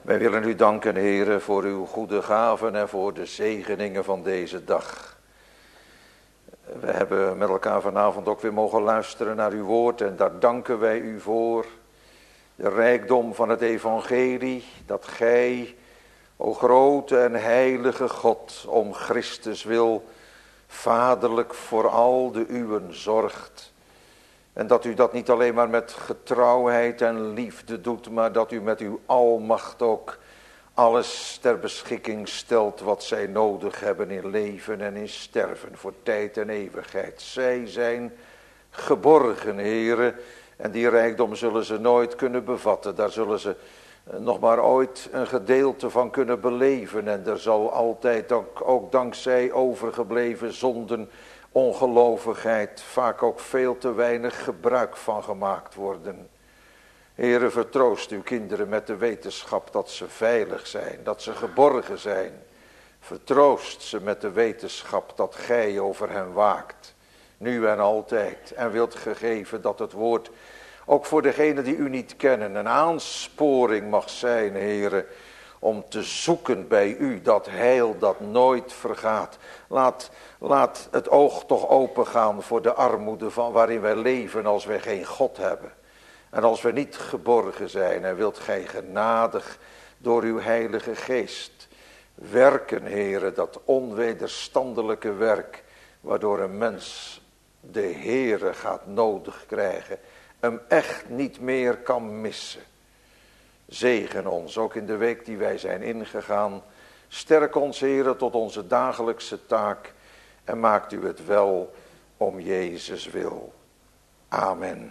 Speaker 1: Wij willen u danken, Heere, voor uw goede gaven en voor de zegeningen van deze dag. We hebben met elkaar vanavond ook weer mogen luisteren naar uw woord en daar danken wij u voor. De rijkdom van het evangelie, dat gij, o grote en heilige God, om Christus wil, vaderlijk voor al de uwen zorgt. En dat u dat niet alleen maar met getrouwheid en liefde doet, maar dat u met uw almacht ook alles ter beschikking stelt wat zij nodig hebben in leven en in sterven, voor tijd en eeuwigheid. Zij zijn geborgen, Heere, en die rijkdom zullen ze nooit kunnen bevatten. Daar zullen ze nog maar ooit een gedeelte van kunnen beleven. En er zal altijd ook dankzij overgebleven zonden, ongelovigheid, vaak ook veel te weinig gebruik van gemaakt worden. Heere, vertroost uw kinderen met de wetenschap dat ze veilig zijn, dat ze geborgen zijn. Vertroost ze met de wetenschap dat gij over hen waakt, nu en altijd. En wilt gegeven dat het woord ook voor degenen die u niet kennen een aansporing mag zijn, Heere, om te zoeken bij u dat heil dat nooit vergaat. Laat het oog toch opengaan voor de armoede van waarin wij leven als wij geen God hebben. En als we niet geborgen zijn, en wilt gij genadig door uw heilige geest werken, Heere, dat onwederstandelijke werk, waardoor een mens de Heere gaat nodig krijgen, hem echt niet meer kan missen. Zegen ons, ook in de week die wij zijn ingegaan. Sterk ons, Heere, tot onze dagelijkse taak en maakt u het wel om Jezus wil. Amen.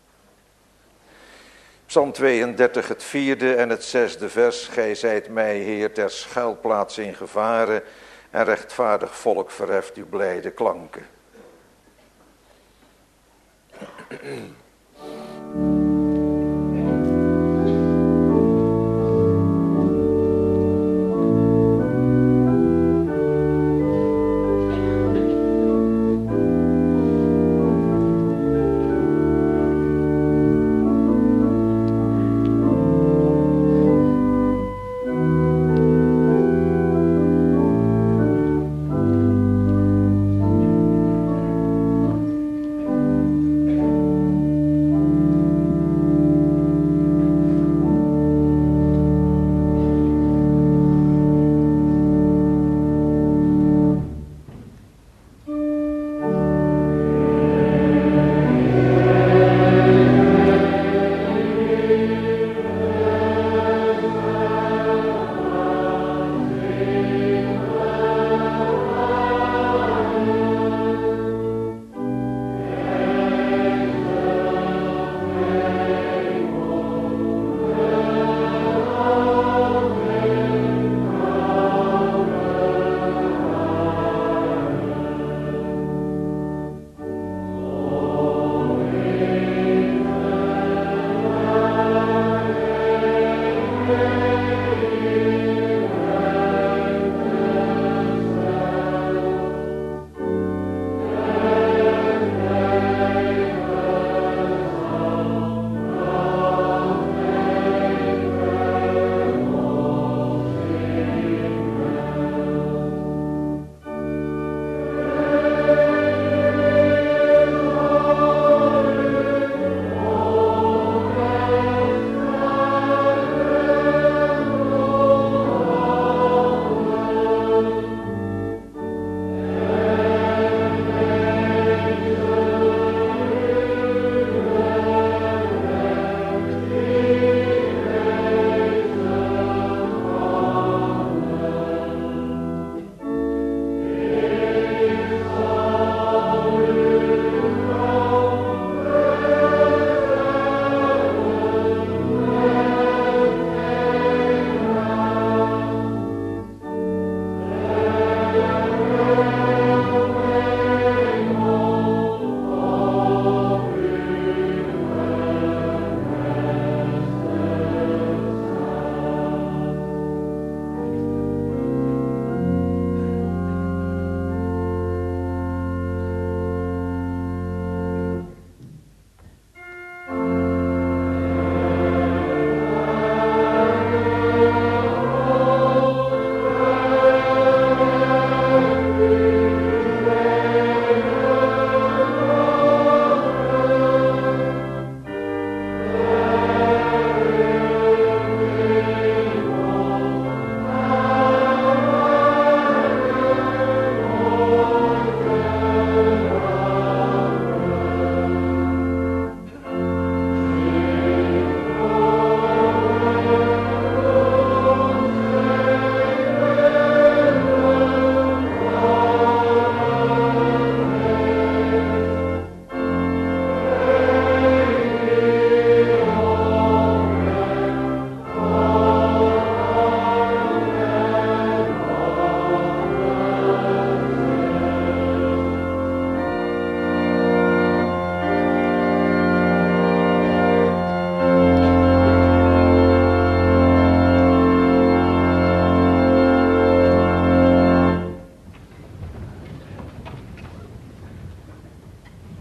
Speaker 1: Psalm 32, het 4e en het 6e vers. Gij zijt mij, Heer, ter schuilplaats in gevaren en rechtvaardig volk verheft uw blijde klanken.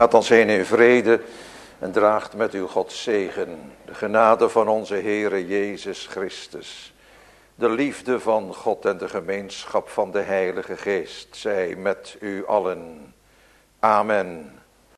Speaker 1: Gaat dan heen in vrede en draagt met uw Gods zegen de genade van onze Heere Jezus Christus, de liefde van God en de gemeenschap van de Heilige Geest zij met u allen. Amen.